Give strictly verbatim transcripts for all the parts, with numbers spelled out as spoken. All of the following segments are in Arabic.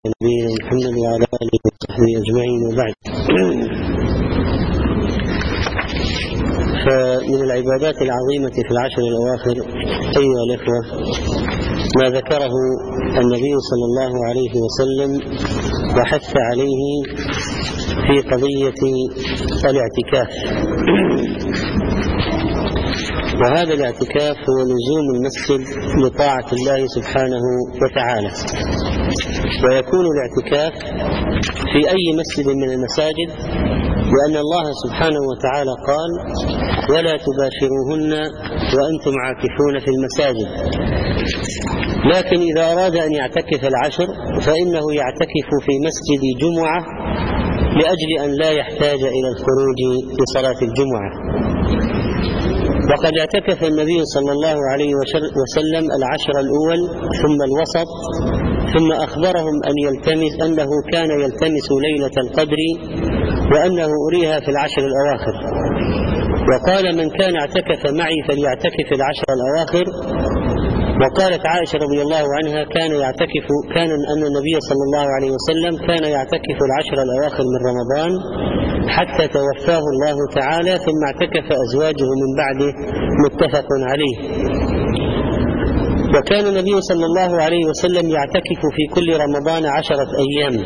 نبينا محمد وعلى آله وصحبه أجمعين، وبعد. فمن العبادات العظيمة في العشر الأواخر أيها الأخوة ما ذكره النبي صلى الله عليه وسلم وحث عليه في قضية الاعتكاف. وهذا الاعتكاف هو لزوم المسجد لطاعة الله سبحانه وتعالى، ويكون الاعتكاف في أي مسجد من المساجد، لأن الله سبحانه وتعالى قال: ولا تباشروهن وأنتم عاكفون في المساجد. لكن إذا أراد أن يعتكف العشر فإنه يعتكف في مسجد جمعة لأجل أن لا يحتاج إلى الخروج لصلاة الجمعة. وقد اعتكف النبي صلى الله عليه وسلم العشر الأول ثم الوسط، ثم أخبرهم أن يلتمس أنه كان يلتمس ليلة القدر وأنه أريها في العشر الأواخر. وقال: من كان اعتكف معي فليعتكف العشر الأواخر. وقالت عائشة رضي الله عنها: كان يعتكف كان أن النبي صلى الله عليه وسلم كان يعتكف العشر الأواخر من رمضان حتى توفاه الله تعالى، ثم اعتكف أزواجه من بعده، متفق عليه. وكان النبي صلى الله عليه وسلم يعتكف في كل رمضان عشرة أيام.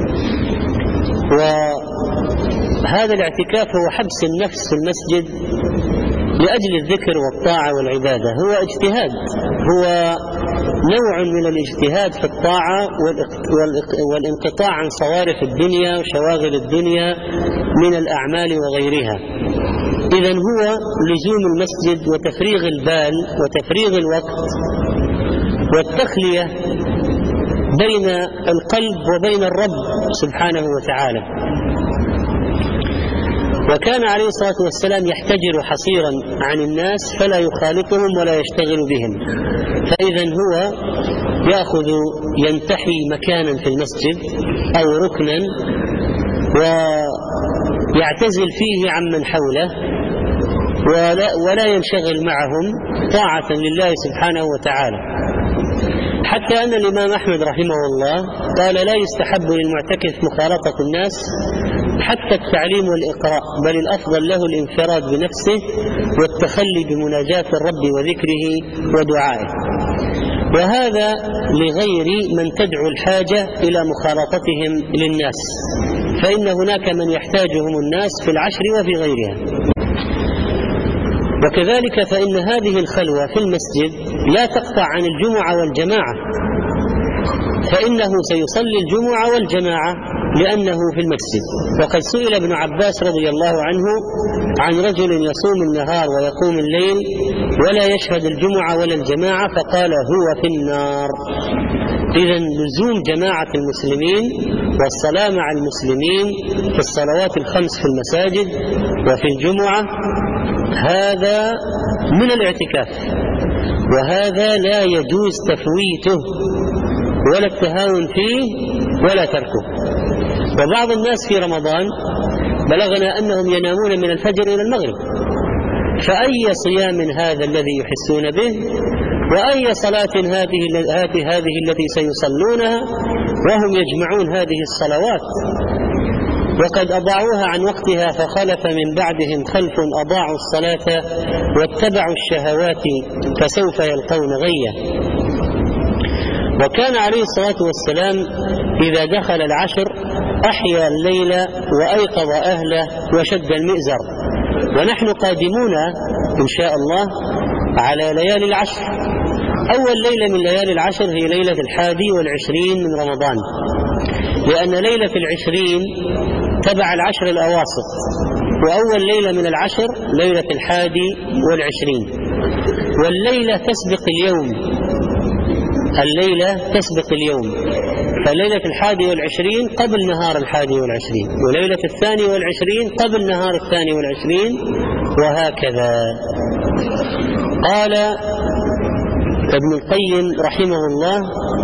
وهذا الاعتكاف هو حبس النفس في المسجد لأجل الذكر والطاعة والعبادة، هو اجتهاد، هو نوع من الاجتهاد في الطاعة والانقطاع عن صوارف الدنيا وشواغل الدنيا من الأعمال وغيرها. إذن هو لزوم المسجد وتفريغ البال وتفريغ الوقت والتخلية بين القلب وبين الرب سبحانه وتعالى. وكان عليه الصلاة والسلام يحتجر حصيرا عن الناس فلا يخالطهم ولا يشتغل بهم، فإذا هو يأخذ ينتحي مكانا في المسجد أو ركنا ويعتزل فيه عمن حوله ولا, ولا ينشغل معهم طاعة لله سبحانه وتعالى. حتى أن الإمام أحمد رحمه الله قال: لا يستحب للمعتكف مخالطة الناس حتى التعليم والإقراء، بل الأفضل له الانفراد بنفسه والتخلي بمناجاة الرب وذكره ودعائه، وهذا لغير من تدعو الحاجة إلى مخالطتهم للناس، فإن هناك من يحتاجهم الناس في العشر وفي غيرها. وكذلك فإن هذه الخلوة في المسجد لا تقطع عن الجمعة والجماعة، فإنه سيصلي الجمعة والجماعة لأنه في المسجد. وقد سئل ابن عباس رضي الله عنه عن رجل يصوم النهار ويقوم الليل ولا يشهد الجمعة ولا الجماعة، فقال: هو في النار. إذن لزوم جماعة المسلمين والصلاة مع المسلمين في الصلوات الخمس في المساجد وفي الجمعة هذا من الاعتكاف، وهذا لا يجوز تفويته ولا التهاون فيه ولا تركه. وبعض الناس في رمضان بلغنا أنهم ينامون من الفجر إلى المغرب، فأي صيام هذا الذي يحسون به، وأي صلاة هذه هذه التي سيصلونها وهم يجمعون هذه الصلوات؟ وقد أضاعوها عن وقتها فخلف من بعدهم خلف أضاعوا الصلاة واتبعوا الشهوات فسوف يلقون غيا. وكان عليه الصلاة والسلام إذا دخل العشر أحيا الليل وأيقظ أهله وشد المئزر. ونحن قادمون إن شاء الله على ليالي العشر. أول ليلة من ليالي العشر هي ليلة الحادي والعشرين من رمضان، لأن ليلة العشرين تبع العشر الأواسط، وأول ليلة من العشر ليلة الحادي والعشرين. والليلة تسبق اليوم، الليلة تسبق اليوم، فليلة الحادي والعشرين قبل نهار الحادي والعشرين، وليلة الثاني والعشرين قبل نهار الثاني والعشرين، وهكذا. قال ابن القيم رحمه الله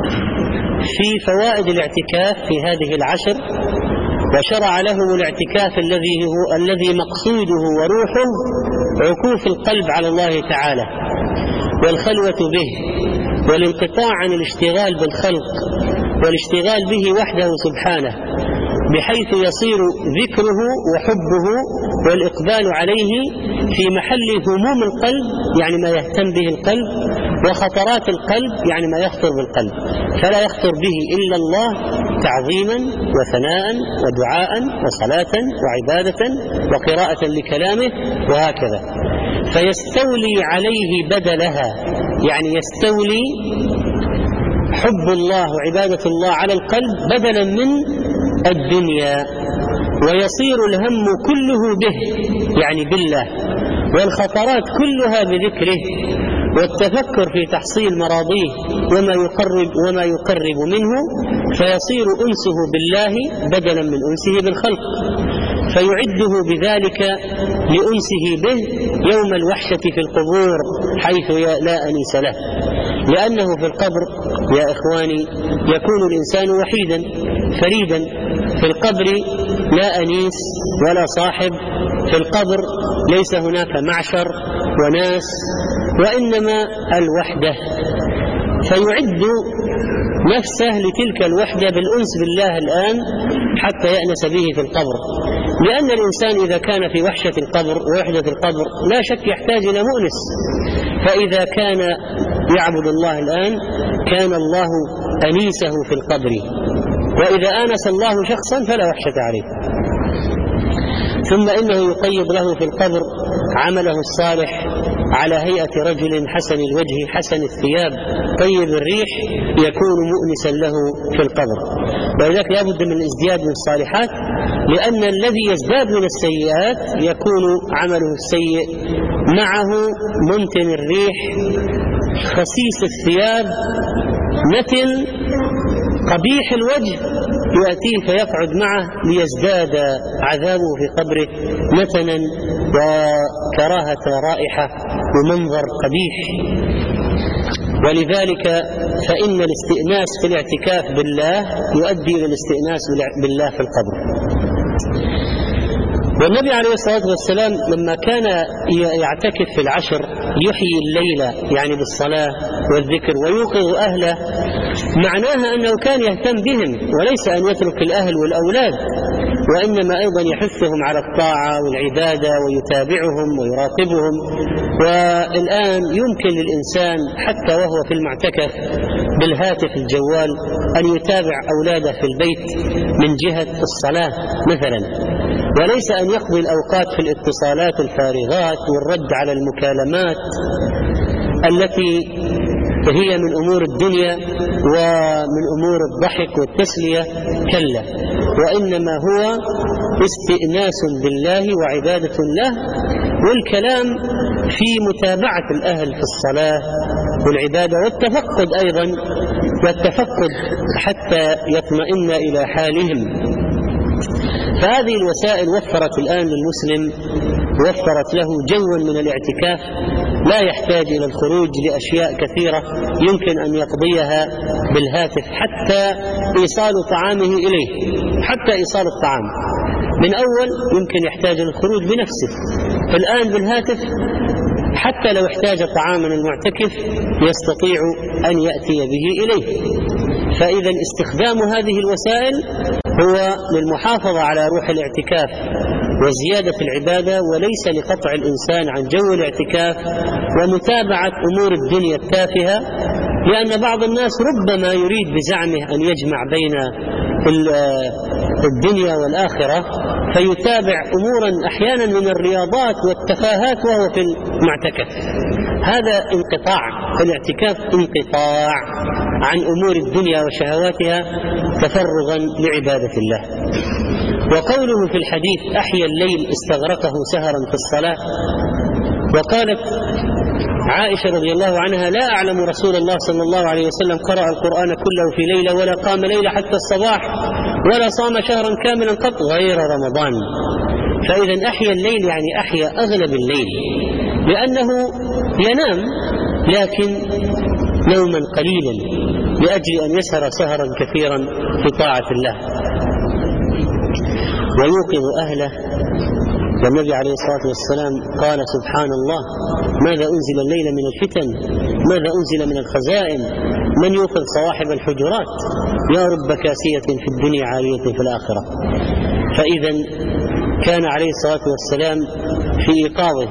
في فوائد الاعتكاف في هذه العشر: وشرع لهم الاعتكاف الذي هو الذي مقصوده وروحه عكوف القلب على الله تعالى والخلوة به والانقطاع عن الاشتغال بالخلق والاشتغال به وحده سبحانه، بحيث يصير ذكره وحبه والإقبال عليه في محل هموم القلب، يعني ما يهتم به القلب، وخطرات القلب، يعني ما يخطر بالقلب، فلا يخطر به إلا الله تعظيما وثناء ودعاء وصلاة وعبادة وقراءة لكلامه وهكذا، فيستولي عليه بدلها، يعني يستولي حب الله وعبادة الله على القلب بدلا من الدنيا، ويصير الهم كله به، يعني بالله، والخطرات كلها بذكره، والتفكر في تحصيل مراضيه وما يقرب وما يقرب منه، فيصير أنسه بالله بدلا من أنسه بالخلق، فيعده بذلك لأنسه به يوم الوحشة في القبور حيث لا أنيس له، لأنه في القبر يا إخواني يكون الإنسان وحيدا فريدا، في القبر لا أنيس ولا صاحب، في القبر ليس هناك معشر وناس، وإنما الوحدة، فيعد نفسه لتلك الوحدة بالأنس بالله الآن حتى يأنس به في القبر، لأن الإنسان إذا كان في وحشة القبر ووحدة القبر لا شك يحتاج إلى مؤنس، فإذا كان يعبد الله الآن كان الله أنيسه في القبر، وإذا آنس الله شخصا فلا وحشة عليه. ثم إنه يقيض له في القبر عمله الصالح على هيئة رجل حسن الوجه حسن الثياب طيب الريح يكون مؤنسا له في القبر، ولذلك لا بد من الازدياد من الصالحات، لأن الذي يزداد من السيئات يكون عمله السيء معه منتن الريح خسيس الثياب نتن قبيح الوجه، يأتيه فيقعد معه ليزداد عذابه في قبره نتنا وكراهة رائحة ومنظر قبيح. ولذلك فإن الاستئناس في الاعتكاف بالله يؤدي إلى الاستئناس بالله في القبر. والنبي عليه الصلاة والسلام لما كان يعتكف في العشر يحيي الليل يعني بالصلاة والذكر ويوقظ أهله، معناها أنه كان يهتم بهم، وليس أن يترك الأهل والأولاد، وإنما أيضا يحثهم على الطاعة والعبادة ويتابعهم ويراقبهم. والآن يمكن للإنسان حتى وهو في المعتكف بالهاتف الجوال أن يتابع أولاده في البيت من جهة الصلاة مثلا، وليس أن يقضي الأوقات في الاتصالات الفارغات والرد على المكالمات التي هي من أمور الدنيا ومن أمور الضحك والتسلية، كلا، وإنما هو استئناس بالله وعبادة له، والكلام في متابعة الأهل في الصلاة والعبادة والتفقد أيضا، والتفقد حتى يطمئن إلى حالهم. فهذه الوسائل وفرت الآن للمسلم، وفرت له جوا من الاعتكاف لا يحتاج إلى الخروج لأشياء كثيرة يمكن أن يقضيها بالهاتف، حتى إيصال طعامه إليه، حتى إيصال الطعام من أول يمكن يحتاج الخروج بنفسه، فالآن بالهاتف حتى لو احتاج طعاما المعتكف يستطيع أن يأتي به إليه. فإذا استخدام هذه الوسائل هو للمحافظة على روح الاعتكاف وزيادة العبادة، وليس لقطع الإنسان عن جو الاعتكاف ومتابعة أمور الدنيا التافهة، لأن بعض الناس ربما يريد بزعمه أن يجمع بين الدنيا والآخرة فيتابع أمورا أحيانا من الرياضات والتفاهات وهو في المعتكف. هذا انقطاع، الاعتكاف انقطاع عن أمور الدنيا وشهواتها تفرغا لعبادة الله. وقوله في الحديث أحيا الليل استغرقه سهرا في الصلاة، وقالت عائشة رضي الله عنها لا أعلم رسول الله صلى الله عليه وسلم قرأ القرآن كله في ليلة ولا قام ليلة حتى الصباح ولا صام شهرا كاملا قط غير رمضان. فإذا أحيا الليل يعني أحيا أغلب الليل، لأنه ينام لكن نوما قليلا لأجل أن يسهر سهرا كثيرا في طاعة الله ويوقظ أهله. والنبي عليه الصلاة والسلام قال سبحان الله ماذا أنزل الليل من الفتن، ماذا أنزل من الخزائن، من يوقظ صواحب الحجرات يا رب كاسية في الدنيا عالية في الآخرة. فإذا كان عليه الصلاة والسلام في إيقاظه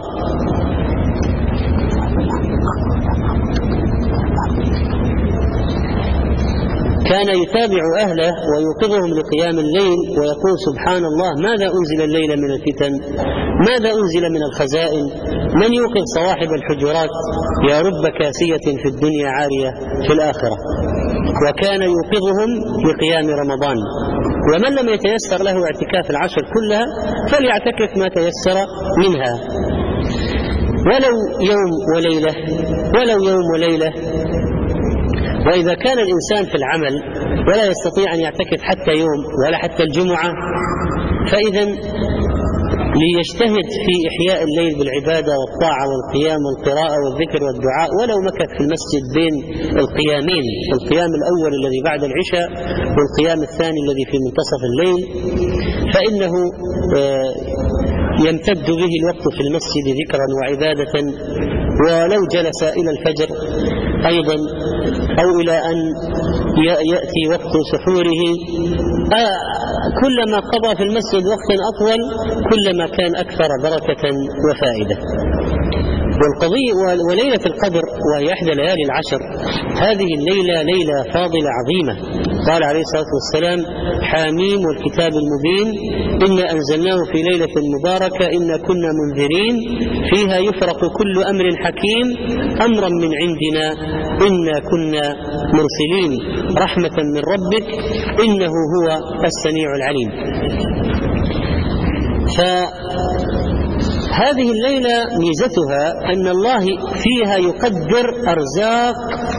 كان يتابع أهله ويوقظهم لقيام الليل ويقول سبحان الله ماذا أنزل الليل من الفتن، ماذا أنزل من الخزائن، من يوقظ صواحب الحجرات يا رب كاسية في الدنيا عارية في الآخرة. وكان يوقظهم لقيام رمضان. ومن لم يتيسر له اعتكاف العشر كلها فليعتكف ما تيسر منها، ولو يوم وليلة ولو يوم وليلة. وإذا كان الإنسان في العمل ولا يستطيع أن يعتكف حتى يوم ولا حتى الجمعة، فإذا ليجتهد في إحياء الليل بالعبادة والطاعة والقيام والقراءة والذكر والدعاء، ولو مكث في المسجد بين القيامين، القيام الأول الذي بعد العشاء والقيام الثاني الذي في منتصف الليل، فإنه يمتد به الوقت في المسجد ذكرا وعبادة. ولو جلس إلى الفجر أيضا أو إلى أن يأتي وقت سحوره، كلما قضى في المسجد وقتا أطول كلما كان أكثر بركة وفائدة. والقضية وليلة القدر وهي إحدى ليالي العشر، هذه الليلة ليلة فاضلة عظيمة. قال عليه الصلاة والسلام حاميم والكتاب المبين إنا أنزلناه في ليلة مباركة إنا كنا منذرين فيها يفرق كل أمر حكيم أمرا من عندنا إنا كنا مرسلين رحمة من ربك إنه هو السميع العليم. فهذه الليلة ميزتها أن الله فيها يقدر أرزاق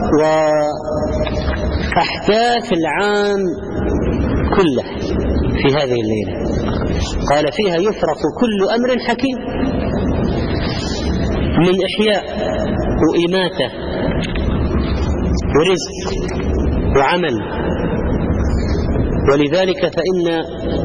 وأحداث العام كله في هذه الليلة. قال فيها يفرق كل أمر حكيم من إحياء وإماتة ورزق وعمل. ولذلك فإن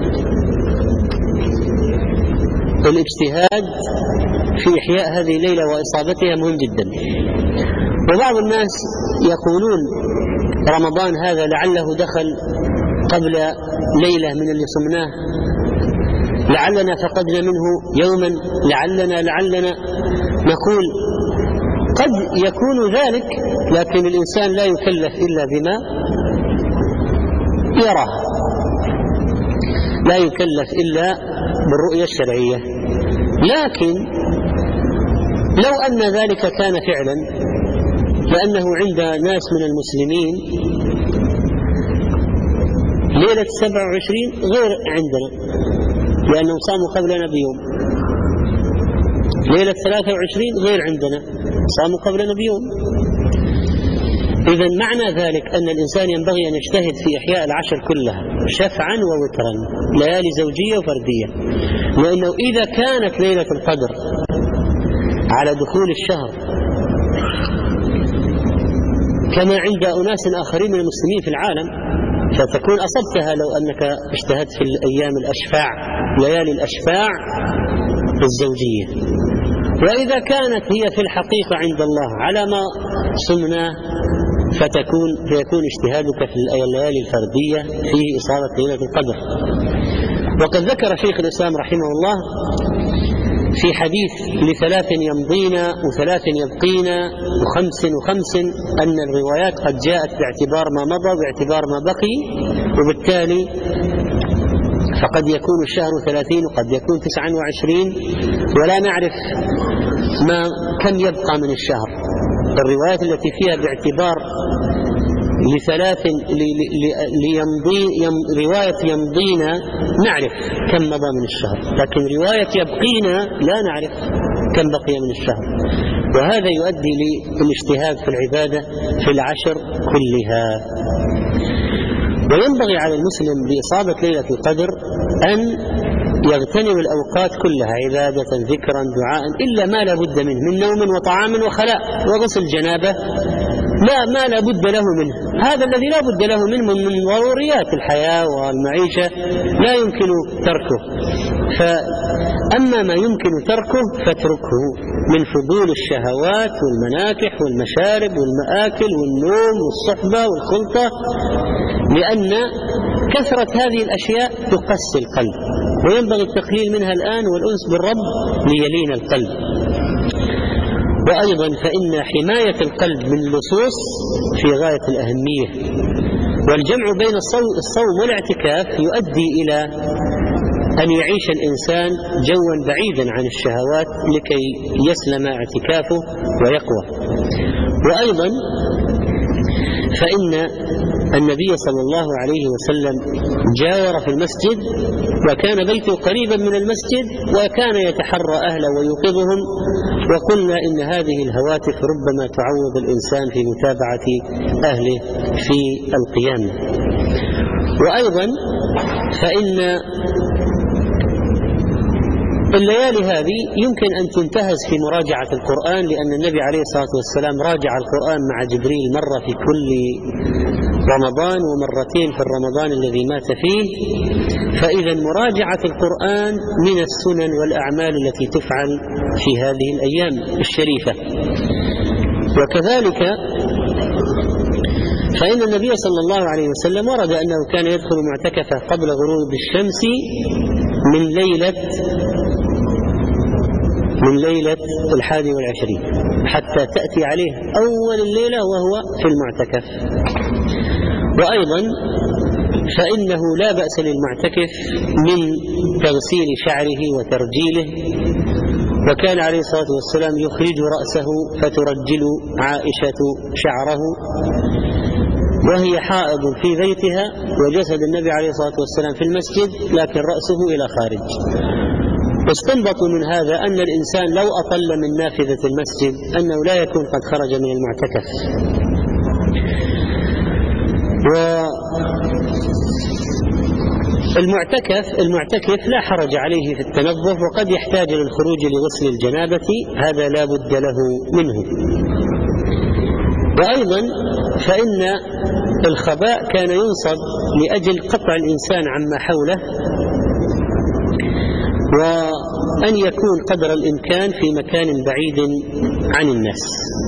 الاجتهاد في إحياء هذه الليلة وإصابتها مهم جدا. وبعض الناس يقولون رمضان هذا لعله دخل قبل ليلة من اللي صمناه، لعلنا فقدنا منه يوما، لعلنا لعلنا نقول قد يكون ذلك، لكن الإنسان لا يكلف إلا بما يراه، لا يكلف إلا بالرؤية الشرعية. لكن لو أن ذلك كان فعلا، لأنه عند ناس من المسلمين ليلة سبعة وعشرين غير عندنا لأنهم صاموا قبلنا بيوم، ليلة ثلاثة وعشرين غير عندنا صاموا قبلنا بيوم. إذن معنى ذلك أن الإنسان ينبغي أن يجتهد في إحياء العشر كلها شفعا ووترا، ليالي زوجية وفردية. لأنه إذا كانت ليلة القدر على دخول الشهر كما عند أناس آخرين من المسلمين في العالم فتكون أصبتها لو أنك اجتهدت في الأيام الأشفاع، ليالي الأشفاع الزوجية. وإذا كانت هي في الحقيقة عند الله على ما صمناه فتكون فيكون اجتهادك في الليالي الفردية فيه إصابة ليلة القدر. وقد ذكر شيخ الإسلام رحمه الله في حديث لثلاث يمضينا وثلاث يبقينا وخمس وخمس أن الروايات قد جاءت باعتبار ما مضى باعتبار ما بقي، وبالتالي فقد يكون الشهر ثلاثين وقد يكون تسعا وعشرين ولا نعرف ما كم يبقى من الشهر. الروايات التي فيها باعتبار لثلاث ليمضي يم رواية يمضينا نعرف كم مضى من الشهر، لكن رواية يبقينا لا نعرف كم بقي من الشهر. وهذا يؤدي للاجتهاد في العبادة في العشر كلها. وينبغي على المسلم لإصابة ليلة القدر أن يغتنم الأوقات كلها عبادة ذكرا دعاء إلا ما لا بد منه من نوم وطعام وخلاء وغسل جنابة لا ما لا بد له منه، هذا الذي لا بد له منه من ضروريات الحياة والمعيشة لا يمكن تركه. فأما ما يمكن تركه فاتركه من فضول الشهوات والمناكح والمشارب والمآكل والنوم والصحبة والخلطة، لأن كثرة هذه الأشياء تقسي القلب، وينبغي التقليل منها الآن والأنس بالرب ليلين القلب. وأيضا فإن حماية القلب من اللصوص في غاية الأهمية، والجمع بين الصوم والاعتكاف يؤدي إلى أن يعيش الإنسان جوا بعيدا عن الشهوات لكي يسلم اعتكافه ويقوى. وأيضا فإن النبي صلى الله عليه وسلم جاور في المسجد، وكان بيته قريبا من المسجد، وكان يتحرى أهله ويوقظهم. وقلنا إن هذه الهواتف ربما تعوض الإنسان في متابعة أهله في القيام. وأيضا فإن الليالي هذه يمكن أن تنتهز في مراجعة القرآن، لأن النبي عليه الصلاة والسلام راجع القرآن مع جبريل مرة في كل رمضان ومرتين في الرمضان الذي مات فيه. فإذا مراجعة القرآن من السنن والأعمال التي تفعل في هذه الأيام الشريفة. وكذلك فإن النبي صلى الله عليه وسلم ورد أنه كان يدخل معتكفه قبل غروب الشمس من ليلة من ليلة الحادي والعشرين حتى تأتي عليه أول الليلة وهو في المعتكف. وأيضا فإنه لا بأس للمعتكف من تغسيل شعره وترجيله، وكان عليه الصلاة والسلام يخرج رأسه فترجل عائشة شعره وهي حائض في بيتها، وجسد النبي عليه الصلاة والسلام في المسجد لكن رأسه إلى خارج. واستنبطوا من هذا أن الإنسان لو أطل من نافذة المسجد أنه لا يكون قد خرج من المعتكف. والمعتكف المعتكف لا حرج عليه في التنظف، وقد يحتاج للخروج لغسل الجنابة، هذا لا بد له منه. وأيضا فإن الخباء كان ينصب لأجل قطع الإنسان عما حوله، وأن يكون قدر الإمكان في مكان بعيد عن الناس.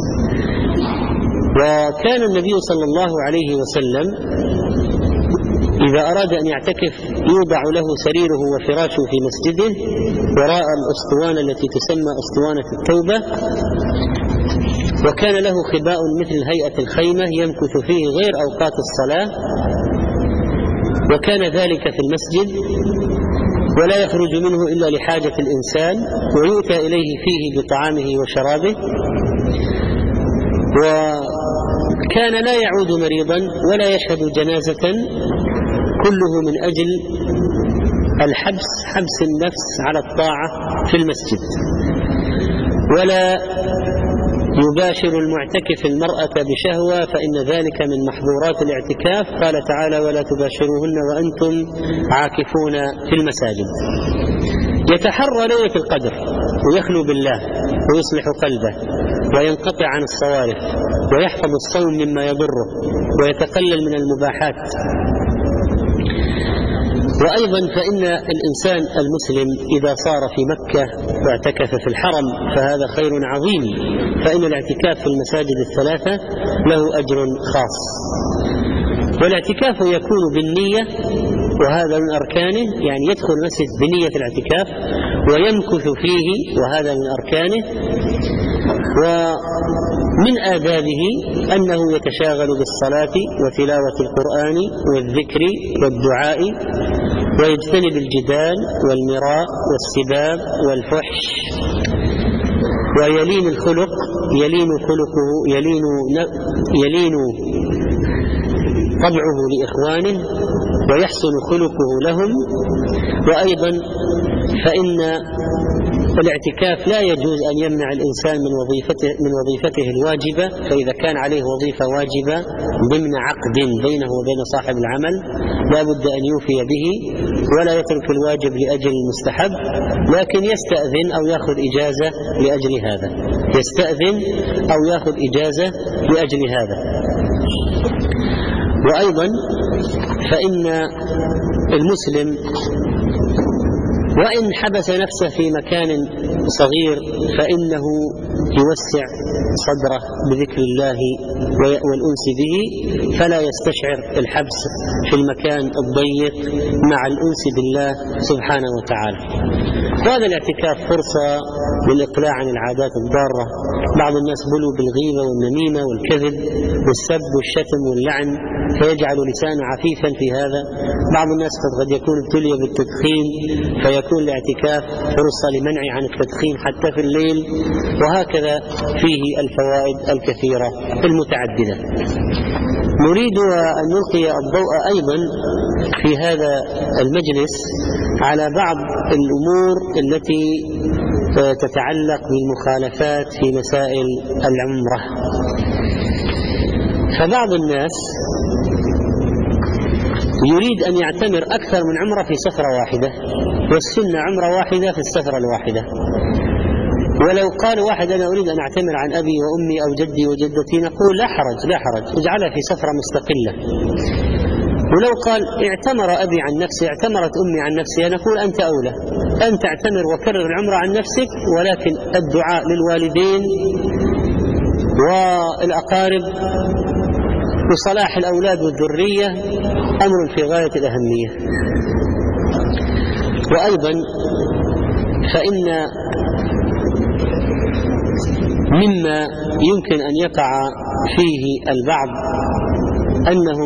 وكان النبي صلى الله عليه وسلم إذا أراد أن يعتكف يوضع له سريره وفراشه في مسجده وراء الأسطوانة التي تسمى أسطوانة التوبة، وكان له خباء مثل هيئة الخيمة يمكث فيه غير أوقات الصلاة، وكان ذلك في المسجد ولا يخرج منه إلا لحاجة الإنسان، ويؤتى إليه فيه بطعامه وشرابه. وكان لا يعود مريضا ولا يشهد جنازة، كله من أجل الحبس حبس النفس على الطاعة في المسجد. ولا يباشر المعتكف المرأة بشهوة فإن ذلك من محظورات الاعتكاف، قال تعالى ولا تباشروهن وأنتم عاكفون في المساجد. يتحرى ليلة القدر ويخلو بالله ويصلح قلبه وينقطع عن الصوارف ويحفظ الصوم مما يضره ويتقلل من المباحات. وأيضا فإن الإنسان المسلم إذا صار في مكة واعتكف في الحرم فهذا خير عظيم، فإن الاعتكاف في المساجد الثلاثة له أجر خاص. والاعتكاف يكون بالنية، وهذا من أركانه، يعني يدخل المسجد بنية الاعتكاف ويمكث فيه، وهذا من أركانه. ومن آدابه أنه يتشاغل بالصلاة وتلاوة القرآن والذكر والدعاء، ويجتنب الجدال والمراء والسباب والفحش، ويلين الخلق يلين خلقه يلين يلين طبعه لإخوانه ويحسن خلقه لهم. وأيضا فإن الاعتكاف لا يجوز أن يمنع الإنسان من وظيفته من وظيفته الواجبة، فإذا كان عليه وظيفة واجبة ضمن عقد بينه وبين صاحب العمل لا بد أن يوفي به ولا يترك الواجب لأجل المستحب، لكن يستأذن أو يأخذ إجازة لأجل هذا يستأذن أو يأخذ إجازة لأجل هذا. وأيضا فإن المسلم وإن حبس نفسه في مكان صغير فإنه يوسع صدره بذكر الله والأنس به، فلا يستشعر الحبس في المكان الضيق مع الأنس بالله سبحانه وتعالى. وهذا الاعتكاف فرصة للإقلاع عن العادات الضارة. بعض الناس بلوا بالغيبة والنميمة والكذب والسب والشتم واللعن فيجعل لسانه عفيفا في هذا. بعض الناس قد يكون ابتلي بالتدخين فيكون الاعتكاف فرصة لمنع عن التدخين حتى في الليل، وهكذا فيه الفوائد الكثيرة المتعددة. نريد أن نلقي الضوء أيضا في هذا المجلس على بعض الأمور التي تتعلق بالمخالفات في مسائل العمرة. فبعض الناس يريد أن يعتمر أكثر من عمرة في سفرة واحدة، والسنة عمرة واحدة في السفرة الواحدة. ولو قال واحد أنا أريد أن أعتمر عن أبي وأمي أو جدي وجدتي نقول لا حرج لا حرج اجعلها في سفرة مستقلة. ولو قال اعتمر أبي عن نفسي اعتمرت أمي عن نفسها نقول أنت أولى أن تعتمر وكرر العمرة عن نفسك، ولكن الدعاء للوالدين والأقارب وصلاح الأولاد والذرية أمر في غاية الأهمية. وأيضا فإن مما يمكن أن يقع فيه البعض أنهم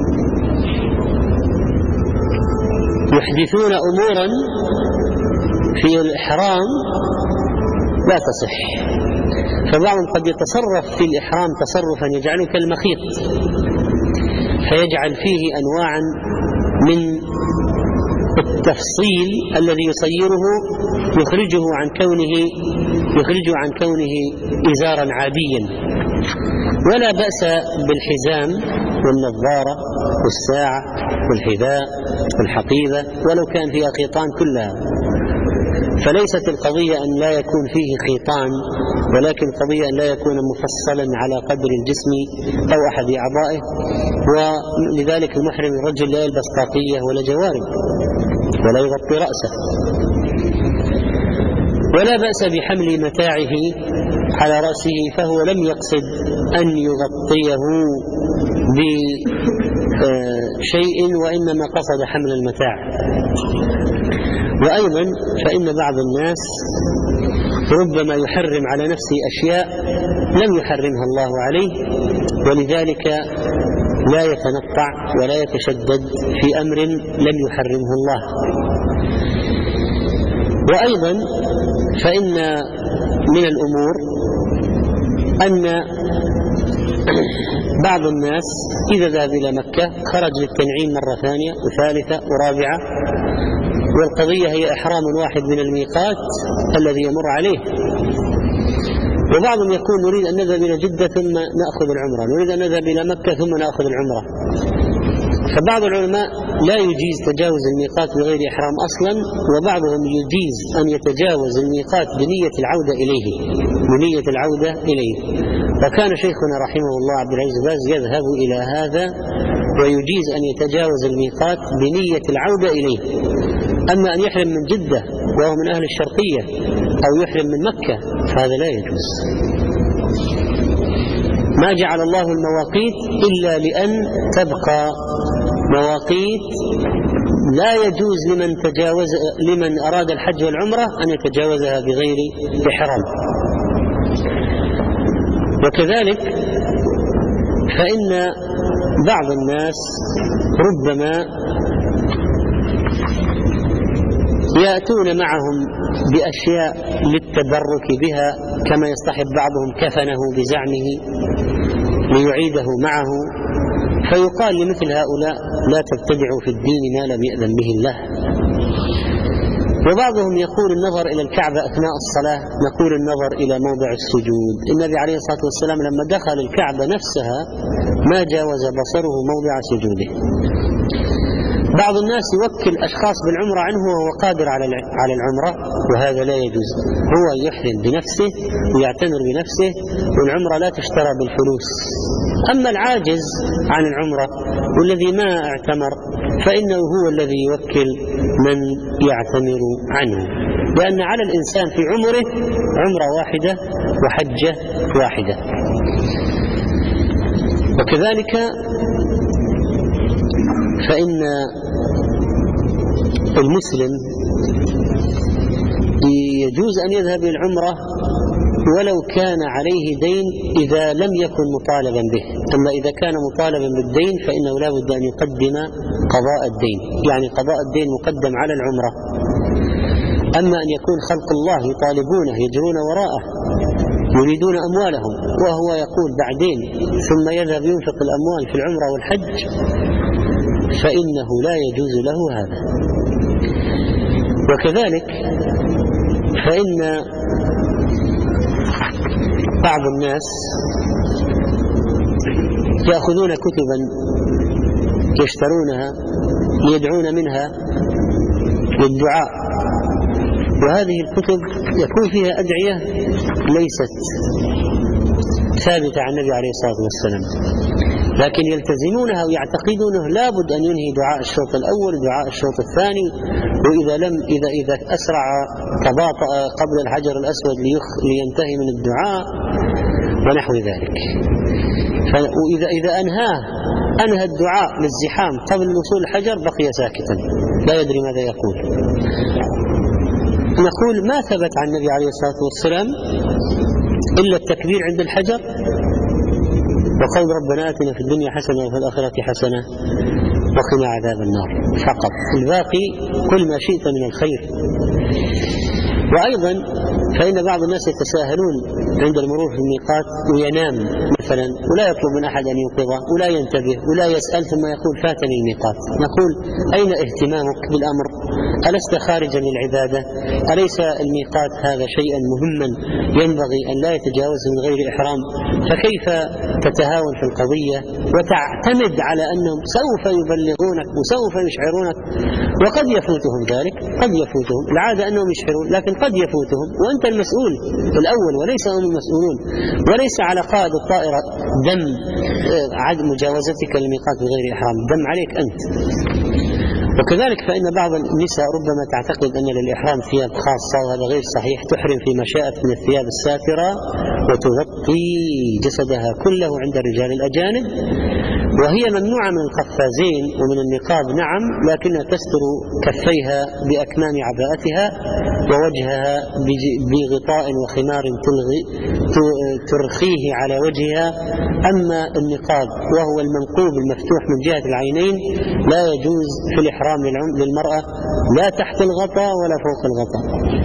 يحدثون أمورا في الإحرام لا تصح. فبعضهم قد يتصرف في الإحرام تصرفا يجعله كالمخيط فيجعل فيه أنواعا من التفصيل الذي يصيره يخرجه عن كونه يخرجه عن كونه إزارا عاديا. ولا بأس بالحزام والنظارة والساعة والحذاء والحقيبة ولو كان فيها خيطان كلها، فليست القضية أن لا يكون فيه خيطان، ولكن القضية أن لا يكون مفصلا على قدر الجسم أو أحد أعضائه. ولذلك المحرم الرجل لا يلبس طاقية ولا جوارب ولا يغطي رأسه. ولا بأس بحمل متاعه على رأسه، فهو لم يقصد أن يغطيه بشيء وإنما قصد حمل المتاع. وأيضا فإن بعض الناس ربما يحرم على نفسه أشياء لم يحرمها الله عليه، ولذلك لا يتنطع ولا يتشدد في أمر لم يحرمه الله. وأيضا فإن من الأمور أن بعض الناس إذا ذهب إلى مكة خرج للتنعيم مرة ثانية وثالثة ورابعة، والقضية هي إحرام واحد من الميقات الذي يمر عليه. وبعضهم يقول نريد أن نذهب إلى جدة ثم نأخذ العمرة، نريد أن نذهب إلى مكة ثم نأخذ العمرة. فبعض العلماء لا يجيز تجاوز الميقات بغير إحرام أصلا، وبعضهم يجيز أن يتجاوز الميقات بنية العودة إليه بنية العودة إليه وكان شيخنا رحمه الله عبد العزيز باز يذهب إلى هذا ويجيز أن يتجاوز الميقات بنية العودة إليه. أما أن يحرم من جدة وهو من أهل الشرقية أو يحرم من مكة فهذا لا يجوز. ما جعل الله المواقيت إلا لأن تبقى مواقيت لا يجوز لمن تجاوز لمن أراد الحج والعمرة أن يتجاوزها بغير إحرام. وكذلك فإن بعض الناس ربما يأتون معهم بأشياء للتبرك بها، كما يصطحب بعضهم كفنه بزعمه ليعيده معه، فيقال لمثل هؤلاء لا تبتدعوا في الدين ما لم يأذن به الله. وبعضهم يقول النظر إلى الكعبة أثناء الصلاة، نقول النظر إلى موضع السجود. النبي عليه الصلاة والسلام لما دخل الكعبة نفسها ما جاوز بصره موضع سجوده. بعض الناس يوكل أشخاص بالعمرة عنه وهو قادر على على العمرة، وهذا لا يجوز. هو يحرم بنفسه ويعتمر بنفسه، والعمرة لا تشترى بالفلوس. أما العاجز عن العمرة والذي ما اعتمر فإنه هو الذي يوكل من يعتمر عنه، لأن على الإنسان في عمره عمرة واحدة وحجة واحدة. وكذلك فإن المسلم يجوز أن يذهب للعمرة ولو كان عليه دين إذا لم يكن مطالبا به، أما إذا كان مطالبا بالدين فإنه لا بد أن يقدم قضاء الدين، يعني قضاء الدين مقدم على العمرة. أما أن يكون خلق الله يطالبونه يجرون وراءه يريدون أموالهم وهو يقول بعدين ثم يذهب ينفق الأموال في العمرة والحج، فإنه لا يجوز له هذا. وكذلك فإن بعض الناس يأخذون كتبا يشترونها ليدعون منها للدعاء، وهذه الكتب يكون فيها أدعية ليست ثابتة عن النبي عليه الصلاة والسلام، لكن يلتزمونها ويعتقدونه لابد أن ينهي دعاء الشوط الأول ودعاء الشوط الثاني، وإذا لم إذا إذا أسرع تباطأ قبل الحجر الأسود لينتهي من الدعاء ونحو ذلك. وإذا إذا أنهاه أنهى الدعاء للزحام قبل وصول الحجر بقي ساكتا لا يدري ماذا يقول. نقول ما ثبت عن النبي عليه الصلاة والسلام إلا التكبير عند الحجر وقول ربنا آتنا في الدنيا حسنة وفي الآخرة حسنة وقنا عذاب النار فقط، الباقي كل ما شئت من الخير. وأيضا فإن بعض الناس يتساهلون عند المرور في الميقات وينام مثلا ولا يطلب من أحد أن يوقظه ولا ينتبه ولا يسأل ثم يقول فاتني الميقات. نقول أين اهتمامك بالأمر؟ ألست خارجا للعبادة؟ أليس الميقات هذا شيئا مهما ينبغي أن لا يتجاوز من غير إحرام؟ فكيف تتهاون في القضية وتعتمد على أنهم سوف يبلغونك وسوف يشعرونك، وقد يفوتهم ذلك، قد يفوتهم، العادة أنهم يشعرون لكن قد يفوتهم وأنت المسؤول الأول وليس هم المسؤولون، وليس على قائد الطائرة دم عدم مجاوزتك للميقات بغير إحرام، دم عليك أنت. وكذلك فإن بعض النساء ربما تعتقد أن للإحرام ثياب خاصة وهذا غير صحيح، تحرم فيما شاءت من الثياب الساترة وتغطي جسدها كله عند الرجال الأجانب، وهي ممنوعة من القفازين ومن النقاب نعم، لكنها تستر كفيها بأكمام عباءتها ووجهها بغطاء وخمار ترخيه على وجهها. أما النقاب وهو المنقوب المفتوح من جهة العينين لا يجوز في الإحرام للمرأة لا تحت الغطاء ولا فوق الغطاء،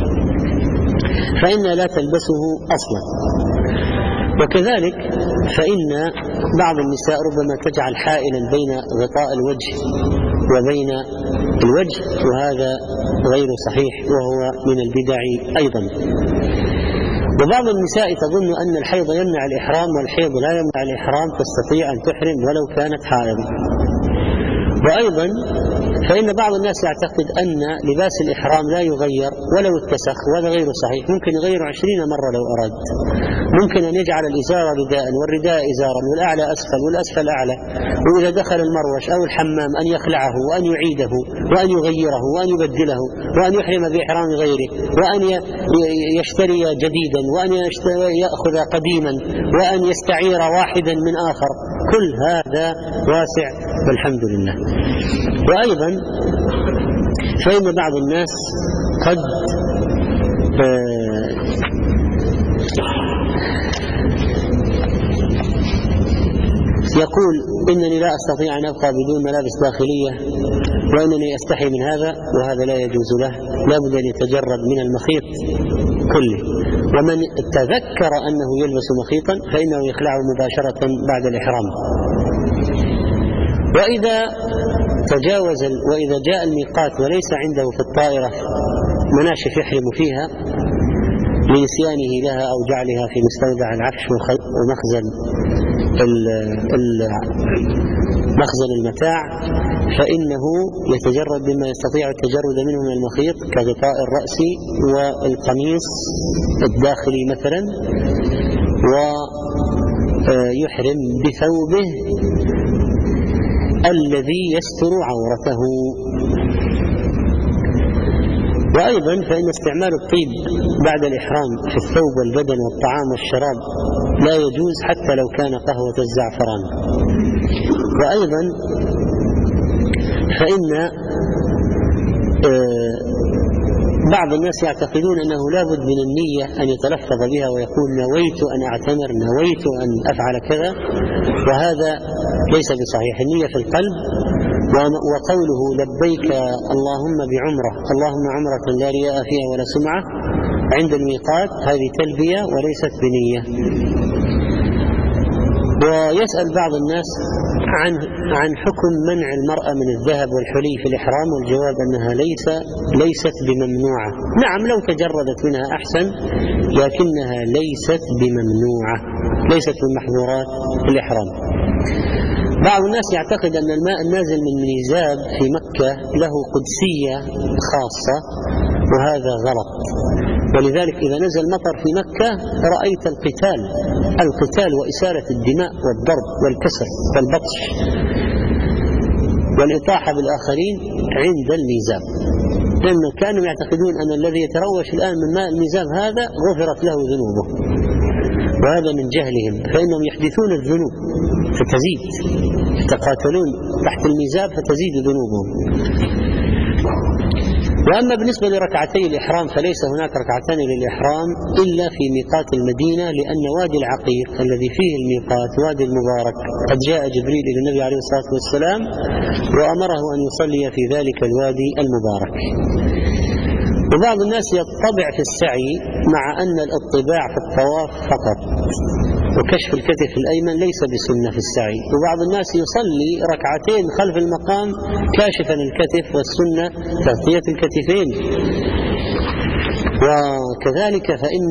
فإنها لا تلبسه أصلا. وكذلك فإن بعض النساء ربما تجعل حائلا بين غطاء الوجه وبين الوجه، وهذا غير صحيح وهو من البدع أيضا. وبعض النساء تظن أن الحيض يمنع الإحرام، والحيض لا يمنع الإحرام، تستطيع أن تحرم ولو كانت حائض. وأيضا فإن بعض الناس يعتقد أن لباس الإحرام لا يغير ولو اتسخ، وهذا غير صحيح، ممكن يغير عشرين مرة لو أراد. ممكن أن يجعل الإزار رداء والرداء إزارا والأعلى أسفل والأسفل أعلى، وإذا دخل المروش أو الحمام أن يخلعه وأن يعيده وأن يغيره وأن يبدله وأن يحرم بإحرام غيره وأن يشتري جديدا وأن يأخذ قديما وأن يستعير واحدا من آخر، كل هذا واسع والحمد لله. وأيضا فإن بعض الناس قد يقول إنني لا أستطيع أن أبقى بدون ملابس داخلية وإنني أستحي من هذا، وهذا لا يجوز له، لا بد أن يتجرد من المخيط كله. ومن تذكر أنه يلبس مخيطا فإنه يخلعه مباشرة بعد الإحرام. وإذا تجاوز وإذا جاء الميقات وليس عنده في الطائرة مناشف يحرم فيها لنسيانه لها أو جعلها في مستودع العفش ومخزن مخزن المتاع، فإنه يتجرد بما يستطيع التجرد منه من المخيط كغطاء الرأس والقميص الداخلي مثلا، ويحرم بثوبه الذي يستر عورته. وأيضا فإن استعمال الطيب بعد الإحرام في الثوب والبدن والطعام والشراب لا يجوز حتى لو كان قهوة الزعفران. وأيضا فإن بعض الناس يعتقدون أنه لا بد من النية أن يتلفظ بها ويقول نويت أن أعتمر، نويت أن أفعل كذا، وهذا ليس بصحيح. النية في القلب، وقوله لبيك اللهم بعمرة، اللهم عمرة لا رياء فيها ولا سمعة عند الميقات، هذه تلبية وليست بنية. ويسأل بعض الناس عن عن حكم منع المرأة من الذهب والحلي في الإحرام، والجواب أنها ليس ليست بممنوعة. نعم لو تجردت منها أحسن، لكنها ليست بممنوعة، ليست من محظورات الإحرام. بعض الناس يعتقد أن الماء النازل من ميزاب في مكة له قدسية خاصة، وهذا غلط. ولذلك إذا نزل مطر في مكة رأيت القتال القتال وإسالة الدماء والضرب والكسر والبطش والإطاحة بالآخرين عند الميزاب، لأن كانوا يعتقدون أن الذي يتروش الآن من ماء الميزاب هذا غفرت له ذنوبه، وهذا من جهلهم، فإنهم يحدثون الذنوب فتزيد، يتقاتلون تحت الميزاب فتزيد ذنوبهم. وأما بالنسبة لركعتي الإحرام فليس هناك ركعتان للإحرام إلا في ميقات المدينة، لأن وادي العقيق الذي فيه الميقات وادي المبارك قد جاء جبريل إلى النبي عليه الصلاة والسلام وأمره أن يصلي في ذلك الوادي المبارك. وبعض الناس يطبع في السعي مع أن الاطباع في الطواف فقط، وكشف الكتف الأيمن ليس بسنة في السعي. وبعض الناس يصلي ركعتين خلف المقام كاشفا الكتف، والسنة تغطية الكتفين. وكذلك فإن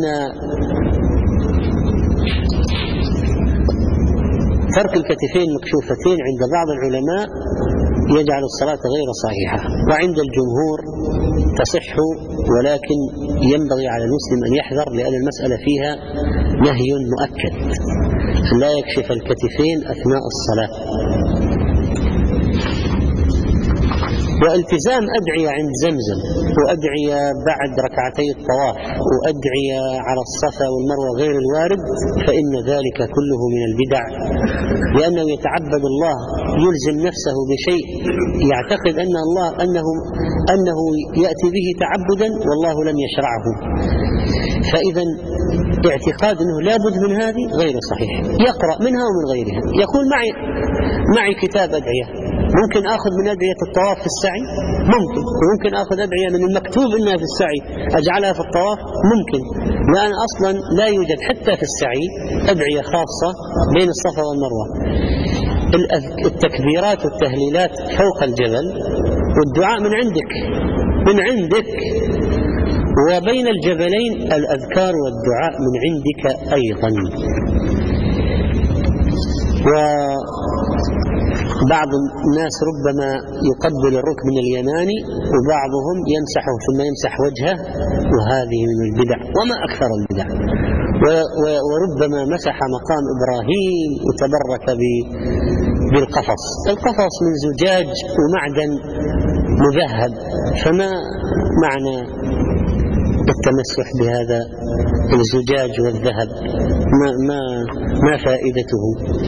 ترك الكتفين مكشوفتين عند بعض العلماء يجعل الصلاة غير صحيحة، وعند الجمهور تصح، ولكن ينبغي على المسلم أن يحذر، لأن المسألة فيها نهي مؤكد أن لا يكشف الكتفين أثناء الصلاة. والتزام أدعية عند زمزم، وأدعية بعد ركعتي الطواف، وأدعية على الصفا والمروة غير الوارد، فإن ذلك كله من البدع، لأنه يتعبد الله، يلزم نفسه بشيء يعتقد أن الله أنه أنه يأتي به تعبدا والله لم يشرعه. فإذا اعتقاد أنه لا بد من هذه غير صحيح. يقرأ منها ومن غيرها، يقول معي معي كتاب أدعية، ممكن أخذ من أدعية الطواف في السعي، ممكن، وممكن أخذ أدعية من المكتوب إنها في السعي أجعلها في الطواف، ممكن، لأن أصلا لا يوجد حتى في السعي أدعية خاصة بين الصفا والمروة. التكبيرات والتهليلات فوق الجبل، والدعاء من عندك من عندك وبين الجبلين الأذكار والدعاء من عندك أيضا. وبعض الناس ربما يقبل الركن اليماني، وبعضهم يمسحه ثم يمسح وجهه، وهذه من البدع، وما أكثر البدع. وربما مسح مقام إبراهيم وتبرك بالقفص، القفص من زجاج ومعدن مذهب، فما معنى التمسح بهذا الزجاج والذهب؟ ما, ما, ما فائدته؟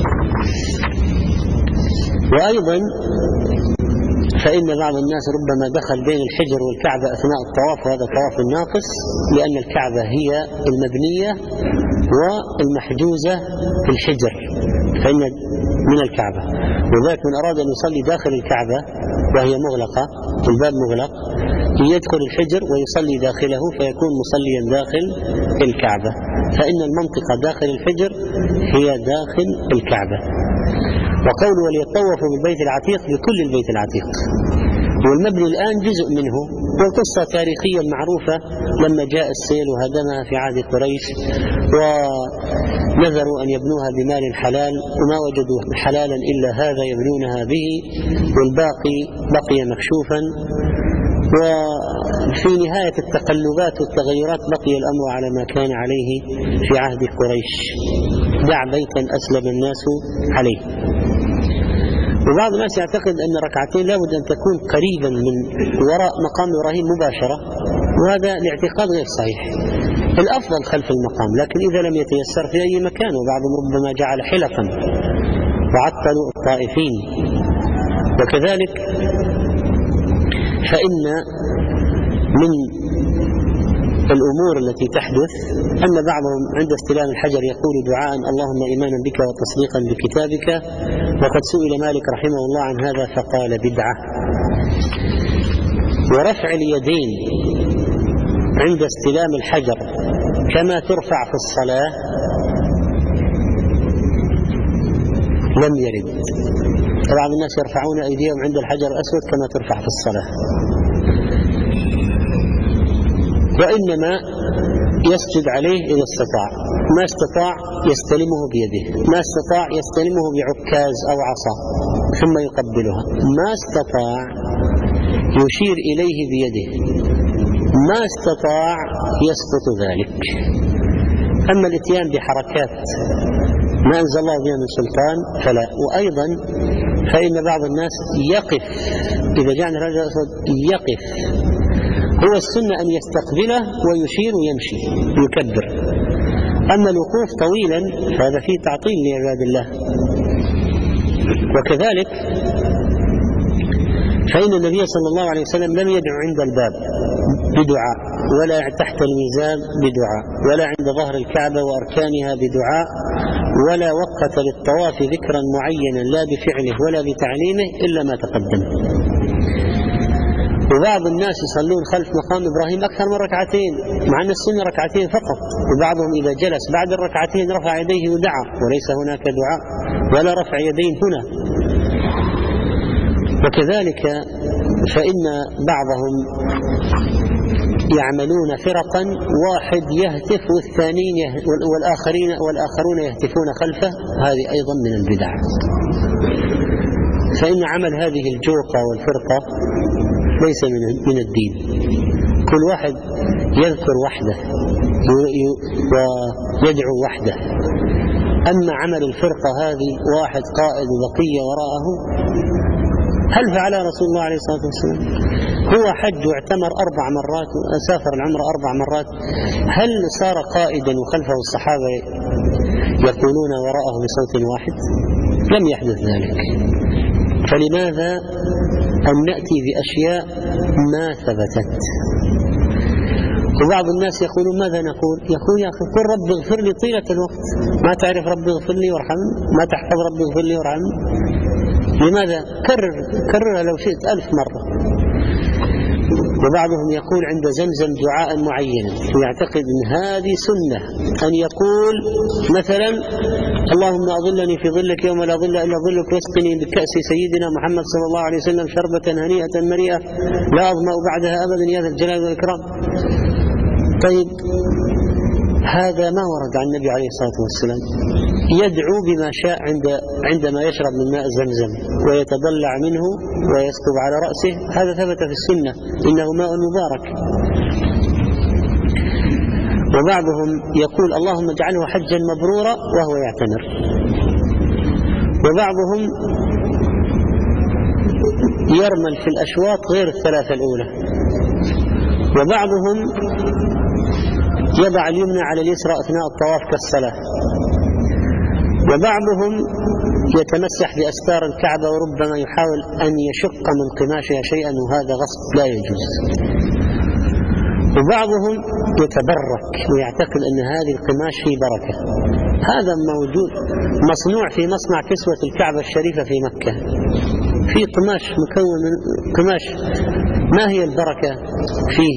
وأيضا فإن بعض الناس ربما دخل بين الحجر والكعبة أثناء الطواف، وهذا طواف الناقص، لأن الكعبة هي المبنية والمحجوزة في الحجر، فإن من الكعبة، وذلك من أراد أن يصلي داخل الكعبة وهي مغلقة، الباب مغلق، يدخل الحجر ويصلي داخله فيكون مصليا داخل الكعبة، فإن المنطقة داخل الحجر هي داخل الكعبة. وقوله وليطوفوا بالبيت العتيق بكل البيت العتيق، والمبني الآن جزء منه والقصة تاريخيا معروفة لما جاء السيل وهدمها في عهد قريش ونذروا أن يبنوها بمال حلال وما وجدوا حلالا إلا هذا يبنونها به والباقي بقي مكشوفا، وفي نهاية التقلبات والتغيرات بقي الأمر على ما كان عليه في عهد قريش، دع بيتا أسلم الناس عليه. وبعض الناس يعتقد أن ركعتين لابد أن تكون قريبا من وراء مقام إبراهيم مباشرة، وهذا الاعتقاد غير صحيح. الأفضل خلف المقام، لكن إذا لم يتيسر في أي مكان، وبعضهم ربما جعل حلقا وعطلوا الطائفين. وكذلك فإن من الأمور التي تحدث أن بعضهم عند استلام الحجر يقول دعاء اللهم إيمانا بك وتصديقا بكتابك، وقد سئل مالك رحمه الله عن هذا فقال بدعة. ورفع اليدين عند استلام الحجر كما ترفع في الصلاة لم يرد. بعض الناس يرفعون أيديهم عند الحجر الأسود كما ترفع في الصلاة، وإنما يسجد عليه إذا استطاع، ما استطاع يستلمه بيده، ما استطاع يستلمه بعكاز أو عصا ثم يقبلها، ما استطاع يشير إليه بيده، ما استطاع يسقط ذلك. أما الاتيان بحركات ما أنزل الله بها من سلطان فلا. وأيضا فإن بعض الناس يقف إذا جاء الرجل الأسود يقف، هو السنة أن يستقبله ويشير ويمشي يكبر، أما الوقوف طويلا فهذا فيه تعطيل لعباد الله. وكذلك فإن النبي صلى الله عليه وسلم لم يدعو عند الباب بدعاء، ولا تحت الميزان بدعاء، ولا عند ظهر الكعبة وأركانها بدعاء، ولا وقت للطواف ذكرا معينا لا بفعله ولا بتعليمه إلا ما تقدم. وبعض الناس يصلون خلف مقام إبراهيم أكثر من ركعتين، مع أن السنة ركعتين فقط، وبعضهم إذا جلس بعد الركعتين رفع يديه ودعا، وليس هناك دعاء ولا رفع يدين هنا. وكذلك فإن بعضهم يعملون فرقا، واحد يهتف والثانين والآخرين والآخرون يهتفون خلفه، هذه أيضا من البدع. فإن عمل هذه الجوقة والفرقة ليس من الدين، كل واحد يذكر وحده ويدعو وحده. أما عمل الفرقة هذه واحد قائد وبقية وراءه، هل فعل رسول الله عليه الصلاة والسلام؟ هو حج واعتمر أربع مرات وسافر العمرة أربع مرات، هل صار قائدا وخلفه الصحابة يقولون وراءه بصوت واحد؟ لم يحدث ذلك. فلماذا أن نأتي بأشياء ما ثبتت؟ وبعض الناس يقولون ماذا نقول؟ يقول يا أخي قل رب اغفر لي طيلة الوقت، ما تعرف رب اغفر لي وارحمني، ما تحفظ رب اغفر لي وارحمني، لماذا؟ كرر كررها لو شئت ألف مرة. وبعضهم يقول عند زمزم دعاء معينا ويعتقد أن هذه سنة، أن يقول مثلا اللهم أظلني في ظلك يوم لا ظل إلا ظلك واسقني بكأس سيدنا محمد صلى الله عليه وسلم شربة هنيئة مريئة لا أظمأ بعدها أبدا يا ذا الجلال والإكرام. طيب هذا ما ورد عن النبي عليه الصلاة والسلام. يدعو بما شاء عند عندما يشرب من ماء زمزم ويتضلع منه ويسكب على رأسه، هذا ثبت في السنة، إنه ماء مبارك. وبعضهم يقول اللهم اجعله حجا مبرورا وهو يعتمر. وبعضهم يرمل في الأشواط غير الثلاثة الأولى. وبعضهم يضع اليمنى على اليسرى أثناء الطواف كالصلاة. وبعضهم يتمسح بأستار الكعبة وربما يحاول أن يشق من قماشها شيئا، وهذا غصب لا يجوز. وبعضهم يتبرك ويعتقد أن هذه القماش فيه بركة، هذا موجود مصنوع في مصنع كسوة الكعبة الشريفة في مكة، في قماش مكون من قماش، ما هي البركة فيه؟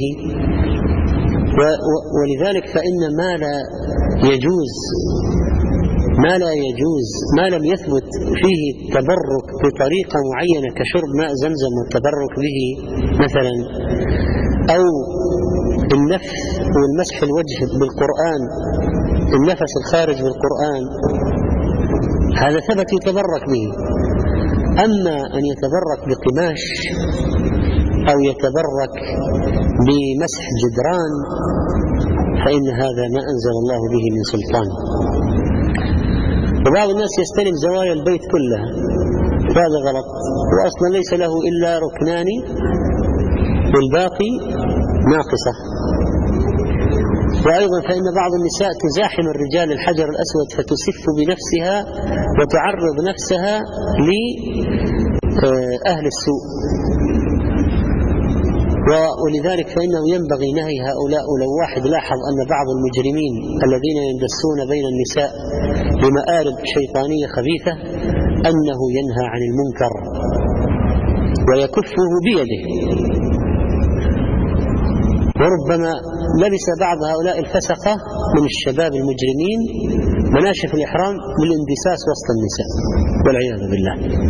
ولذلك فإن ما لا يجوز ما لا يجوز ما لم يثبت فيه التبرك بطريقة معينة كشرب ماء زمزم والتبرك به مثلا أو النفس والمسح الوجه بالقرآن، النفس الخارج بالقرآن، هذا ثبت يتبرك به. أما أن يتبرك بقماش أو يتبرك بمسح جدران فإن هذا ما أنزل الله به من سلطان. وبعض الناس يستلم زوايا البيت كلها، هذا غلط، وأصلا ليس له إلا ركنان والباقي ناقصة. وأيضا فإن بعض النساء تزاحم الرجال الحجر الأسود فتسف بنفسها وتعرض نفسها لأهل السوء، ولذلك فإنه ينبغي نهي هؤلاء. ولو واحد لاحظ أن بعض المجرمين الذين يندسون بين النساء بمآرب شيطانية خبيثة أنه ينهى عن المنكر ويكفه بيده. وربما لبس بعض هؤلاء الفسقة من الشباب المجرمين مناشف الإحرام بالاندساس وسط النساء والعياذ بالله.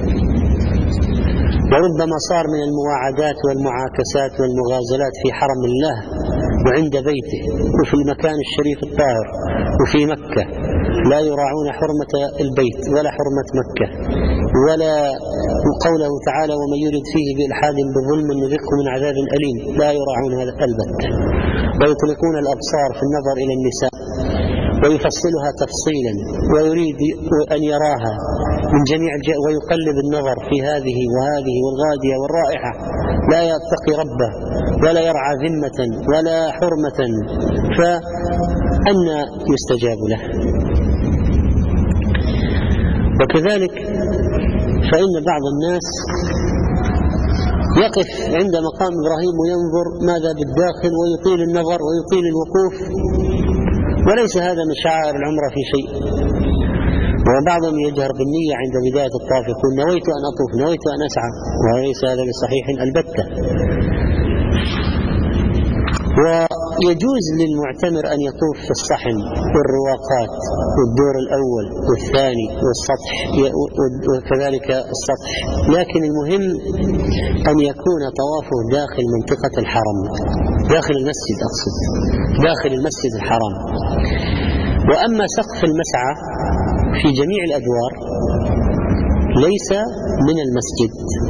وربما صار من المواعدات والمعاكسات والمغازلات في حرم الله وعند بيته وفي المكان الشريف الطاهر وفي مكة، لا يراعون حرمة البيت ولا حرمة مكة، ولا قوله تعالى ومن يرد فيه بإلحاد بظلم نذقه من عذاب أليم، لا يراعون هذا البتة. ويطلقون الأبصار في النظر إلى النساء ويفصلها تفصيلا ويريد أن يراها من جميع الجهات ويقلب النظر في هذه وهذه والغادية والرائحة، لا يتقي ربه ولا يرعى ذمة ولا حرمة، فأنا يستجاب له. وكذلك فإن بعض الناس يقف عند مقام إبراهيم وينظر ماذا بالداخل ويطيل النظر ويطيل الوقوف، وليس هذا من شعائر العمرة في شيء. وبعضهم يجهر بالنية عند بداية الطواف يقول نويت أن أطوف، نويت أن أسعى، وليس هذا بصحيح البتة. ويجوز للمعتمر أن يطوف في الصحن والرواقات والدور الأول والثاني والسطح وكذلك السطح، لكن المهم أن يكون طوافه داخل منطقة الحرم، داخل المسجد، أقصد داخل المسجد الحرام. وأما سقف المسعى في جميع الأدوار ليس من المسجد،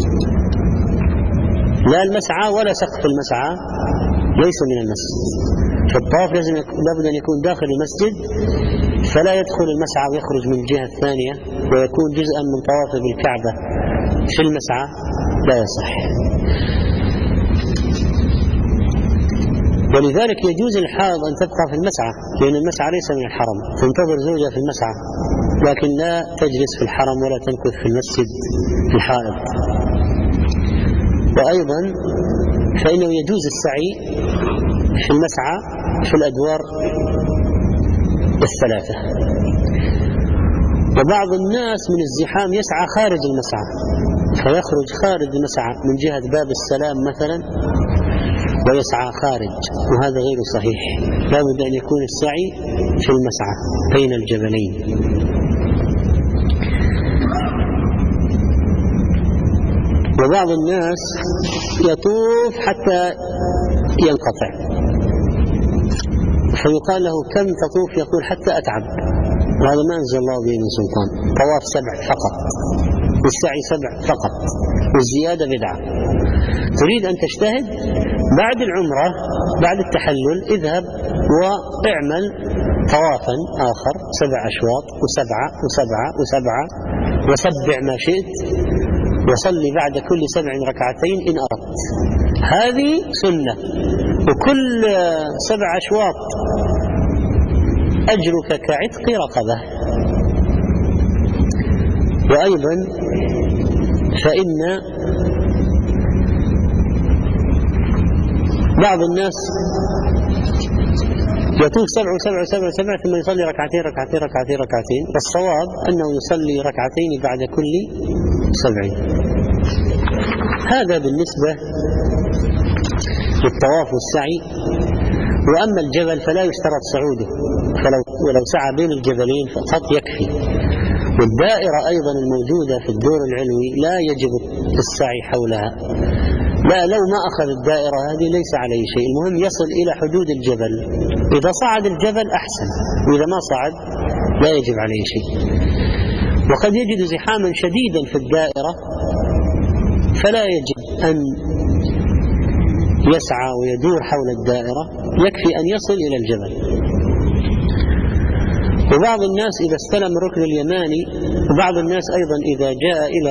لا المسعى ولا سقف المسعى ليس من المسجد. فالطواف لازم لابد أن يكون داخل المسجد، فلا يدخل المسعى ويخرج من الجهة الثانية ويكون جزءا من طوافه بالكعبة في المسعى، لا يصح. ولذلك يجوز الحائض أن تبقى في المسعى، لأن المسعى ليس من الحرم، تنتظر زوجها في المسعى، لكن لا تجلس في الحرم ولا تمكث في المسجد الحائض. وأيضا فإنه يجوز السعي في المسعى في الأدوار الثلاثة. وبعض الناس من الزحام يسعى خارج المسعى، فيخرج خارج المسعى من جهة باب السلام مثلا ويسعى خارج، وهذا غير صحيح. لا بد أن يكون السعي في المسعى بين الجبلين. وبعض الناس يطوف حتى ينقطع، فيقال له كم تطوف؟ يقول حتى أتعب، وهذا ما أنزل الله به من سلطان. طواف سبع فقط والسعي سبع فقط والزيادة بدعة. تريد أن تجتهد بعد العمرة بعد التحلل اذهب واعمل طوافا آخر سبع أشواط وسبعة وسبعة وسبعة وسبع ما شئت، وصلي بعد كل سبع ركعتين إن أردت. هذه سنة، وكل سبع أشواط أجرك كعتق رقبة. وأيضا فإن بعض الناس يطوف سبع وسبع وسبع وسبع ثم يصلي ركعتين ركعتين ركعتين ركعتين، والصواب أنه يصلي ركعتين بعد كل سبع. هذا بالنسبة للطواف والسعي. وأما الجبل فلا يشترط صعوده، فلو ولو سعى بين الجبلين فقط يكفي. والدائرة أيضا الموجودة في الدور العلوي لا يجب السعي حولها، لا، لو ما أخذ الدائرة هذه ليس عليه شيء، المهم يصل إلى حدود الجبل. إذا صعد الجبل أحسن، وإذا ما صعد لا يجب عليه شيء. وقد يجد زحاما شديدا في الدائرة فلا يجب أن يسعى ويدور حول الدائرة، يكفي أن يصل إلى الجبل. وبعض الناس إذا استلم الركن اليماني، وبعض الناس أيضا إذا جاء إلى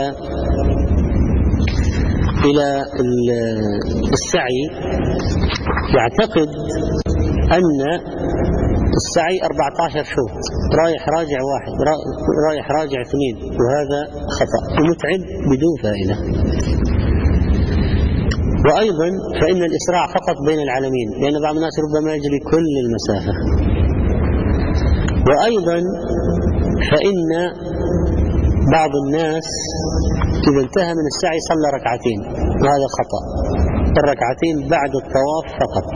إلى السعي يعتقد أن السعي أربعة عشر شوط، رايح راجع واحد، رايح راجع اثنين، وهذا خطأ ومتعب بدون فائدة. وأيضا فإن الإسراع فقط بين العلمين، لأن بعض الناس ربما يجري كل المسافة. وأيضا فإن بعض الناس إذا انتهى من السعي صلى ركعتين، وهذا خطأ، الركعتين بعد الطواف فقط.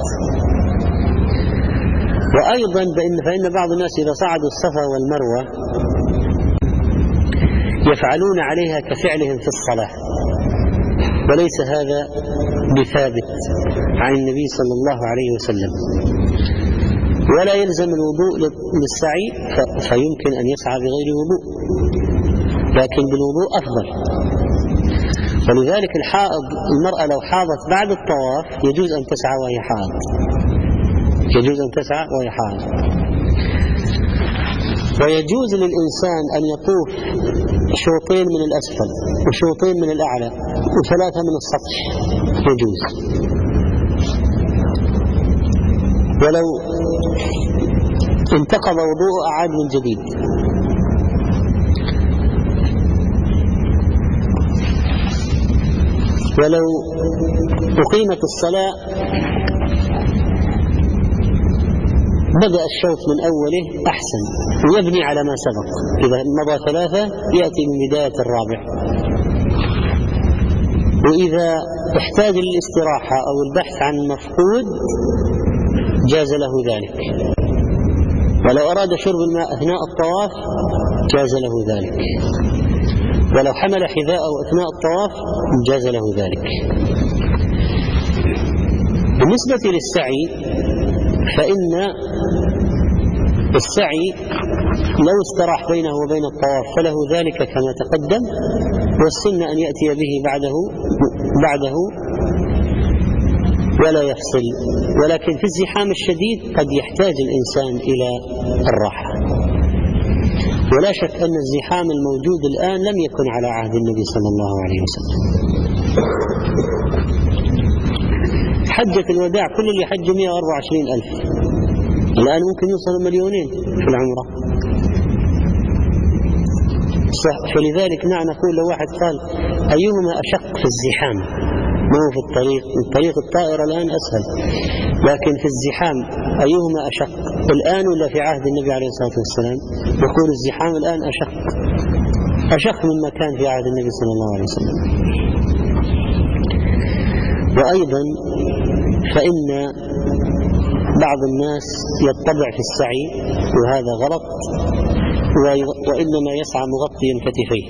وأيضا فإن بعض الناس إذا صعدوا الصفا والمروة يفعلون عليها كفعلهم في الصلاة، وليس هذا بثابت عن النبي صلى الله عليه وسلم. ولا يلزم الوضوء للسعي، فيمكن أن يسعى بغير وضوء، لكن بالوضوء أفضل. ولذلك الحائض، المرأة لو حاضت بعد الطواف يجوز أن تسعى وهي حائض، يجوز أن تسعى وهي حائض. ويجوز للإنسان أن يطوف شوطين من الأسفل وشوطين من الأعلى وثلاثة من السطح، يجوز. ولو انتقض وضوءه أعاد من جديد. ولو أقيمت الصلاة بدأ الشوط من أوله أحسن، ويبني على ما سبق. إذا مضى ثلاثة يأتي من بداية الرابع. وإذا احتاج للاستراحة أو البحث عن مفقود جاز له ذلك. ولو أراد شرب الماء أثناء الطواف جاز له ذلك. ولو حمل حذاءه أثناء الطواف جاز له ذلك. بالنسبة للسعي فإن السعي لو استراح بينه وبين الطواف فله ذلك كما تقدم، والسنة أن يأتي به بعده بعده ولا يفصل. ولكن في الزحام الشديد قد يحتاج الإنسان إلى الراحة. ولا شك أن الزحام الموجود الآن لم يكن على عهد النبي صلى الله عليه وسلم. حجة الوداع كل اللي حج مئة وأربعة وعشرين ألف، الآن ممكن يوصل مليونين في العمرة. فلذلك نحن نقول لو واحد قال أيهما أشق في الزحام، ما هو في الطريق، الطريق الطائرة الآن أسهل، لكن في الزحام أيهما أشق الآن ولا في عهد النبي عليه الصلاة والسلام؟ نقول الزحام الآن أشق أشق مما كان في عهد النبي صلى الله عليه وسلم. وأيضا فإن بعض الناس يطبع في السعي، وهذا غلط، وإنما يسعى مغطيا كتفيه.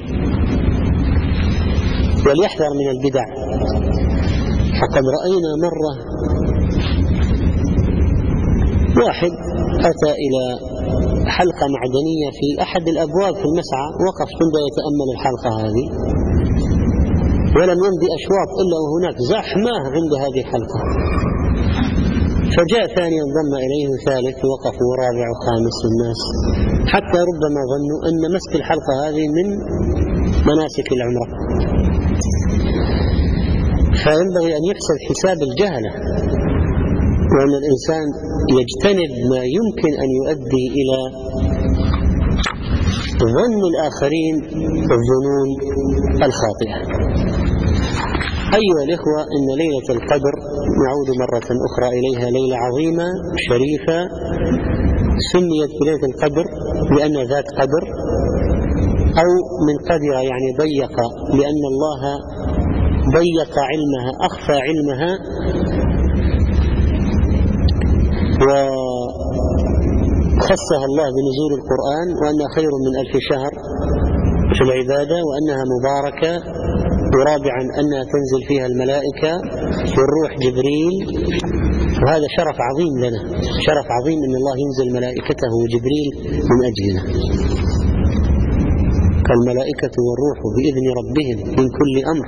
وليحذر من البدع. فقد رأينا مرة واحد أتى إلى حلقة معدنية في أحد الأبواب في المسعى، وقف ثم يتأمل الحلقة هذه، ولم يمضي أشواط إلا وهناك زحمة عند هذه الحلقة. فجاء ثاني انضم إليه ثالث، وقف ورابع وخامس الناس، حتى ربما ظنوا أن مسك الحلقة هذه من مناسك العمرة. فينبغي أن يحسب حساب الجهلة، وأن الإنسان يجتنب ما يمكن أن يؤدي إلى ظن الآخرين الظنون الخاطئة. أيها الإخوة، إن ليلة القدر نعود مرة أخرى إليها، ليلة عظيمة شريفة، سميت بليلة القدر لأن ذات قدر، أو من قدر يعني ضيق، لأن الله ضيق علمها، أخفى علمها، وخصها الله بنزول القرآن، وأنها خير من ألف شهر في العبادة، وأنها مباركة ورابعا أنها تنزل فيها الملائكة والروح جبريل، وهذا شرف عظيم لنا، شرف عظيم أن الله ينزل ملائكته وجبريل من أجلنا. الملائكة والروح بإذن ربهم من كل أمر،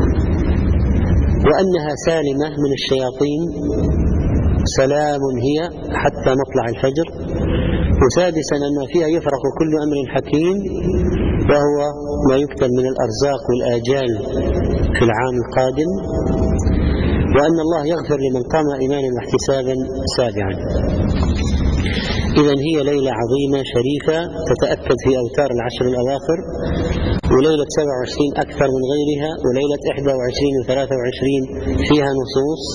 وأنها سالمة من الشياطين، سلام هي حتى مطلع الفجر. وسادسا أن فيها يفرق كل أمر حكيم، وهو ما يكتب من الأرزاق والآجال في العام القادم، وأن الله يغفر لمن قام إيمانا واحتسابا. سابعا إذن هي ليلة عظيمة شريفة تتأكد في أوتار العشر الأواخر، وليلة سبعة وعشرين أكثر من غيرها، وليلة إحدى وعشرين وثلاثة وعشرين فيها نصوص،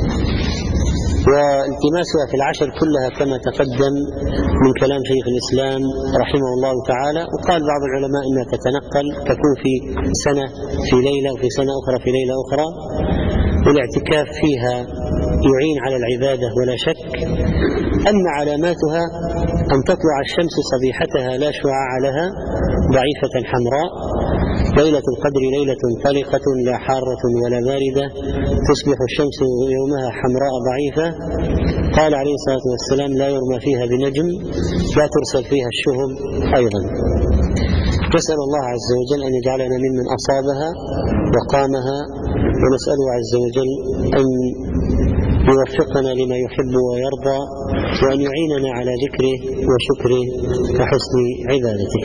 والتماسها في العشر كلها كما تقدم من كلام شيخ الإسلام رحمه الله تعالى. وقال بعض العلماء أنها تتنقل، تكون في سنة في ليلة وفي سنة أخرى في ليلة أخرى، والاعتكاف فيها يعين على العبادة ولا شك. أما علاماتها أن تطلع الشمس صبيحتها لا شعاع لها، ضعيفة حمراء. ليلة القدر ليلة طلقة لا حارة ولا باردة، تصبح الشمس يومها حمراء ضعيفة. قال عليه الصلاة والسلام لا يرمى فيها بنجم، لا ترسل فيها الشهب أيضا. نسأل الله عز وجل أن يجعلنا ممن أصابها وقامها، ونسأله عز وجل أن يوفقنا لما يحب ويرضى، وأن يعيننا على ذكره وشكره وحسن عبادته.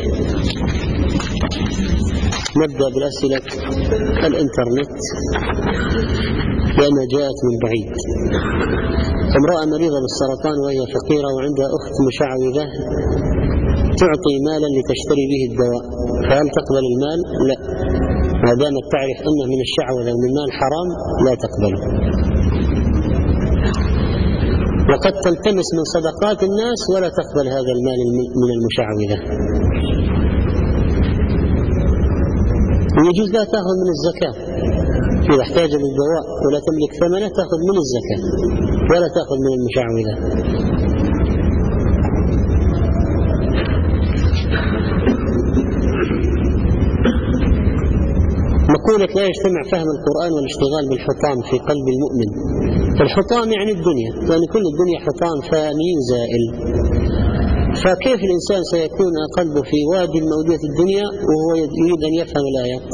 نبدأ بالأسئلة الإنترنت لأنها جاءت من بعيد. امرأة مريضة بالسرطان وهي فقيرة وعندها أخت مشعوذة تعطي مالا لتشتري به الدواء، فهل تقبل المال؟ لا، ما دامت تعرف أنه من الشعوذة ومن مال حرام لا تقبله. وقد تلتمس من صدقات الناس ولا تقبل هذا المال من المشعوذة. ويجوز لا تأخذ من الزكاة إذا احتاج للدواء ولا تملك ثمنه، تأخذ من الزكاة ولا تأخذ من المشعوذة. مقولة لا يجتمع فهم القرآن والاشتغال بالحطام في قلب المؤمن. الحطام يعني الدنيا، يعني كل الدنيا حطام فاني زائل، فكيف الإنسان سيكون قلبه في وادي مودية الدنيا وهو يريد أن يفهم الآيات؟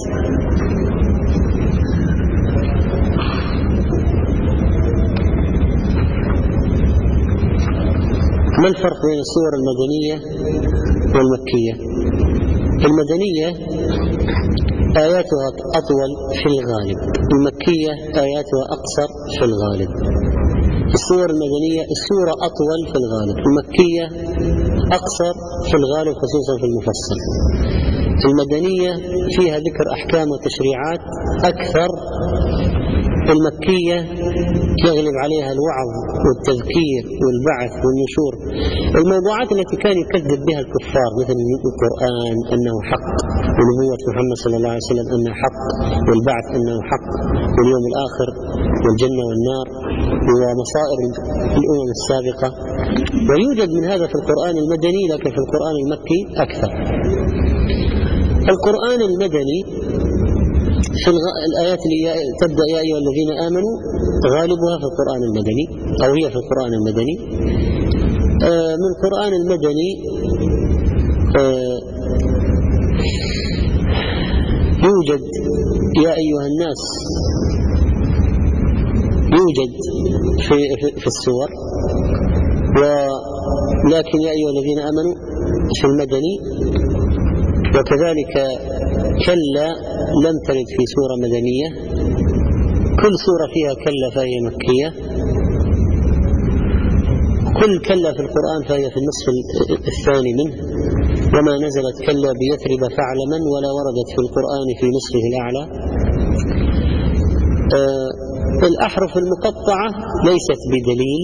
ما الفرق بين السور المدنية والمكية؟ المدنية آياتها أطول في الغالب، المكية آياتها أقصر في الغالب. السور المدنية السورة أطول في الغالب، المكية أقصر في الغالب خصوصا في المفصل. المدنية فيها ذكر أحكام وتشريعات أكثر، المكية يغلب عليها الوعظ والتذكير والبعث والنشور، الموضوعات التي كان يكذب بها الكفار مثل القرآن أنه حق، ونبوة محمد صلى الله عليه وسلم أنه حق، والبعث أنه حق، واليوم الآخر والجنة والنار ومصائر الأمم السابقة. ويوجد من هذا في القرآن المدني، لكن في القرآن المكي أكثر. القرآن المدني في الآيات اللي تبدأ يا أيها الذين آمنوا غالبها في القرآن المدني، أو هي في القرآن المدني. من القرآن المدني يوجد يا أيها الناس، يوجد في, في السور، ولكن يا أيها الذين آمنوا في المدني. وكذلك كلا لم ترد في سورة مدنية، كل سورة فيها كلا فهي مكية، كل كلا في القرآن فهي في النصف الثاني منه. وما نزلت كلا بيثرب فاعلما ولا وردت في القرآن في نصفه الأعلى. آه الأحرف المقطعة ليست بدليل،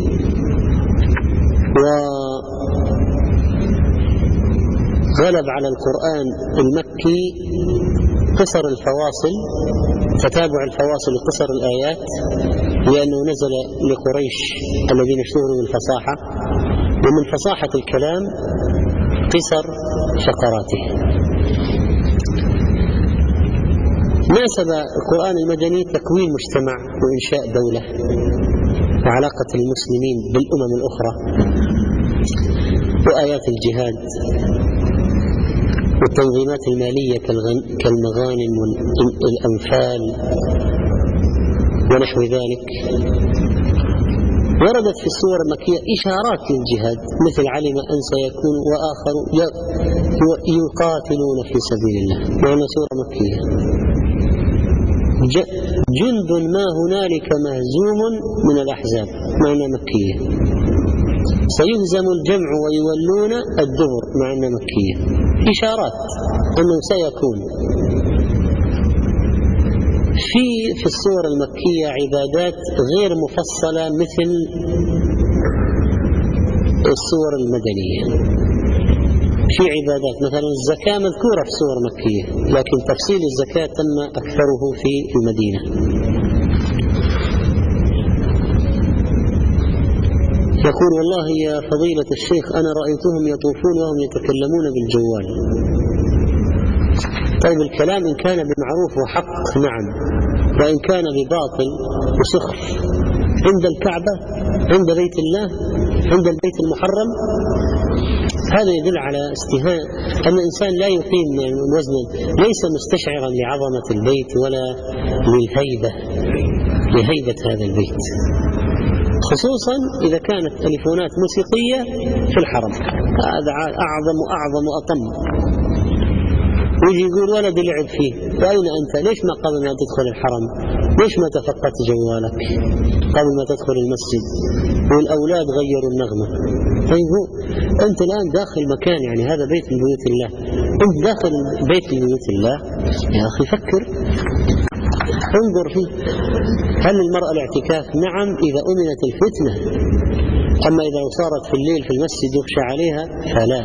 وغلب على القرآن المكي قصر الفواصل، تتابع الفواصل لقصر الآيات، لأنه نزل لقريش الذين اشتهروا بالفصاحة، ومن فصاحة الكلام قصر فقراته. ناسب القرآن المدني تكوين مجتمع وإنشاء دولة وعلاقة المسلمين بالأمم الأخرى وآيات الجهاد والتنظيمات المالية كالمغانم والأنفال ونحو ذلك. وردت في السور المكية إشارات للجهاد مثل علم أن سيكون وآخر يقاتلون في سبيل الله، وهي سورة مكية. جند ما هنالك مهزوم من الأحزاب، معنى مكية. سيهزم الجمع ويولون الدبر، معنى مكية. إشارات أنه سيكون. في في السور المكية عبادات غير مفصلة مثل السور المدنية. في عبادات مثلا الزكاة مذكورة في سور مكية، لكن تفصيل الزكاة تم أكثره في المدينة. يقول: والله يا فضيلة الشيخ أنا رأيتهم يطوفون وهم يتكلمون بالجوال. طيب الكلام إن كان بمعروف وحق نعم، وإن كان بباطل وسخف عند الكعبة، عند بيت الله، عند البيت المحرم، هذا يدل على استهاء أن الإنسان لا يقيم وزنا، ليس مستشعرا لعظمة البيت ولا للهيبة لهيبة هذا البيت، خصوصا إذا كانت تليفونات موسيقية في الحرم. هذا أعظم وأعظم وأطم. ويجي يقول ولد لعب فيه، وأين أنت؟ ليش ما قبل ما تدخل الحرم؟ ليش ما تفقدت جوالك قبل ما تدخل المسجد؟ والأولاد غيروا النغمة. طيب أنت الآن داخل مكان، يعني هذا بيت من بيوت الله، أنت داخل بيت من بيوت الله، يا أخي فكر، انظر فيه. هل المرأة الاعتكاف؟ نعم إذا أمنت الفتنة، أما إذا صارت في الليل في المسجد يخشى عليها فلا.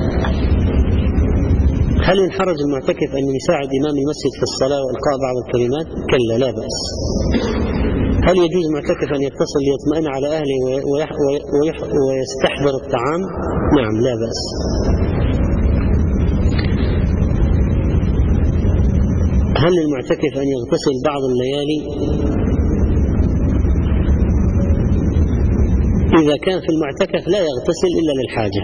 هل ينحرج المعتكف أن يساعد إمام المسجد في الصلاة وإلقاء بعض الكلمات؟ كلا، لا بأس. هل يجوز المعتكف أن يتصل ليطمئن على أهله ويح ويح ويستحضر الطعام؟ نعم لا بأس. هل للمعتكف أن يغتسل بعض الليالي؟ إذا كان في المعتكف لا يغتسل إلا للحاجة.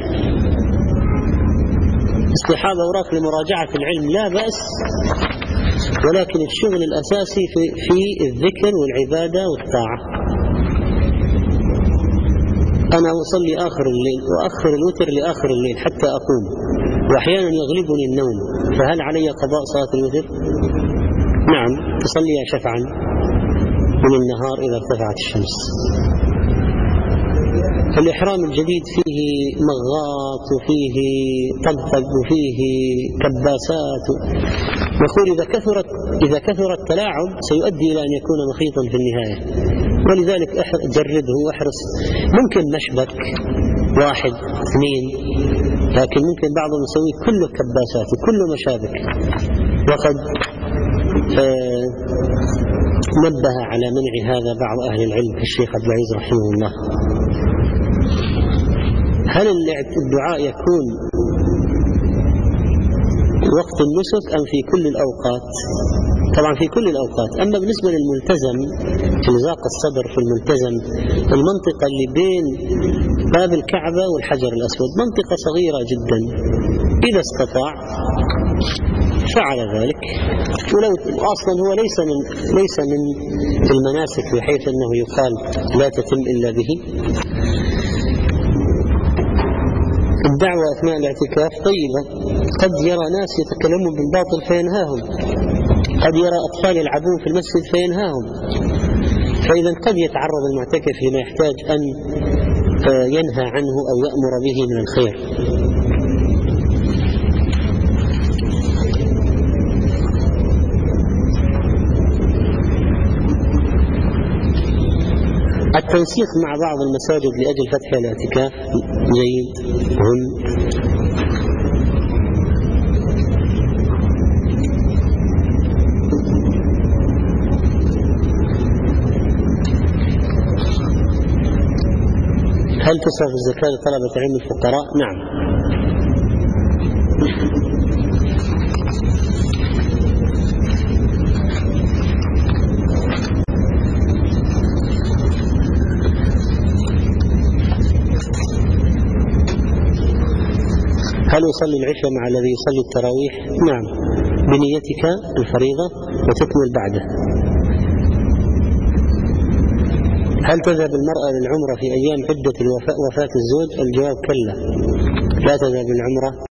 اصطحاب أوراق لمراجعة العلم لا بأس، ولكن الشغل الأساسي في, في الذكر والعبادة والطاعة. أنا أصلي آخر الليل وأخر الوتر لآخر الليل حتى أقوم، وأحيانا يغلبني النوم، فهل علي قضاء صلاة الوتر؟ نعم، تصلي شفعا من النهار إذا ارتفعت الشمس. الإحرام الجديد فيه مغاط وفيه طبطب وفيه كباسات. نقول إذا كثرت إذا كثر التلاعب سيؤدي إلى أن يكون مخيطا في النهاية، ولذلك جرده واحرص. ممكن مشبك واحد اثنين، لكن ممكن بعضهم يسوي كله كباسات وكله مشابك. وقد آه نبه على منع هذا بعض أهل العلم كالشيخ عبد العزيز رحمه الله. هل الدعاء يكون وقت النسك أم في كل الأوقات؟ طبعا في كل الأوقات. أما بالنسبة للملتزم في لزاق الصدر في الملتزم، المنطقة اللي بين باب الكعبة والحجر الأسود منطقة صغيرة جدا، إذا استطاع فعل ذلك. ولو أصلا هو ليس من ليس من المناسك بحيث أنه يقال لا تتم إلا به. الدعوة أثناء الاعتكاف طيبة، قد يرى ناس يتكلمون بالباطل فينهاهم، قد يرى أطفال يلعبون في المسجد فينهاهم، فإذا قد يتعرض المعتكف لما يحتاج أن ينهى عنه أو يأمر به من الخير. التنسيق مع بعض المساجد لأجل فتح الاعتكاف جيد مهم. هل تصرف الزكاة لطلبة علم الفقراء؟ نعم. هل أصلي العشاء مع الذي يصلي التراويح؟ نعم، بنيتك الفريضة وتكمل بعده. هل تذهب المرأة للعمرة في أيام عدة وفاة الزوج؟ الجواب كلا، لا تذهب للعمرة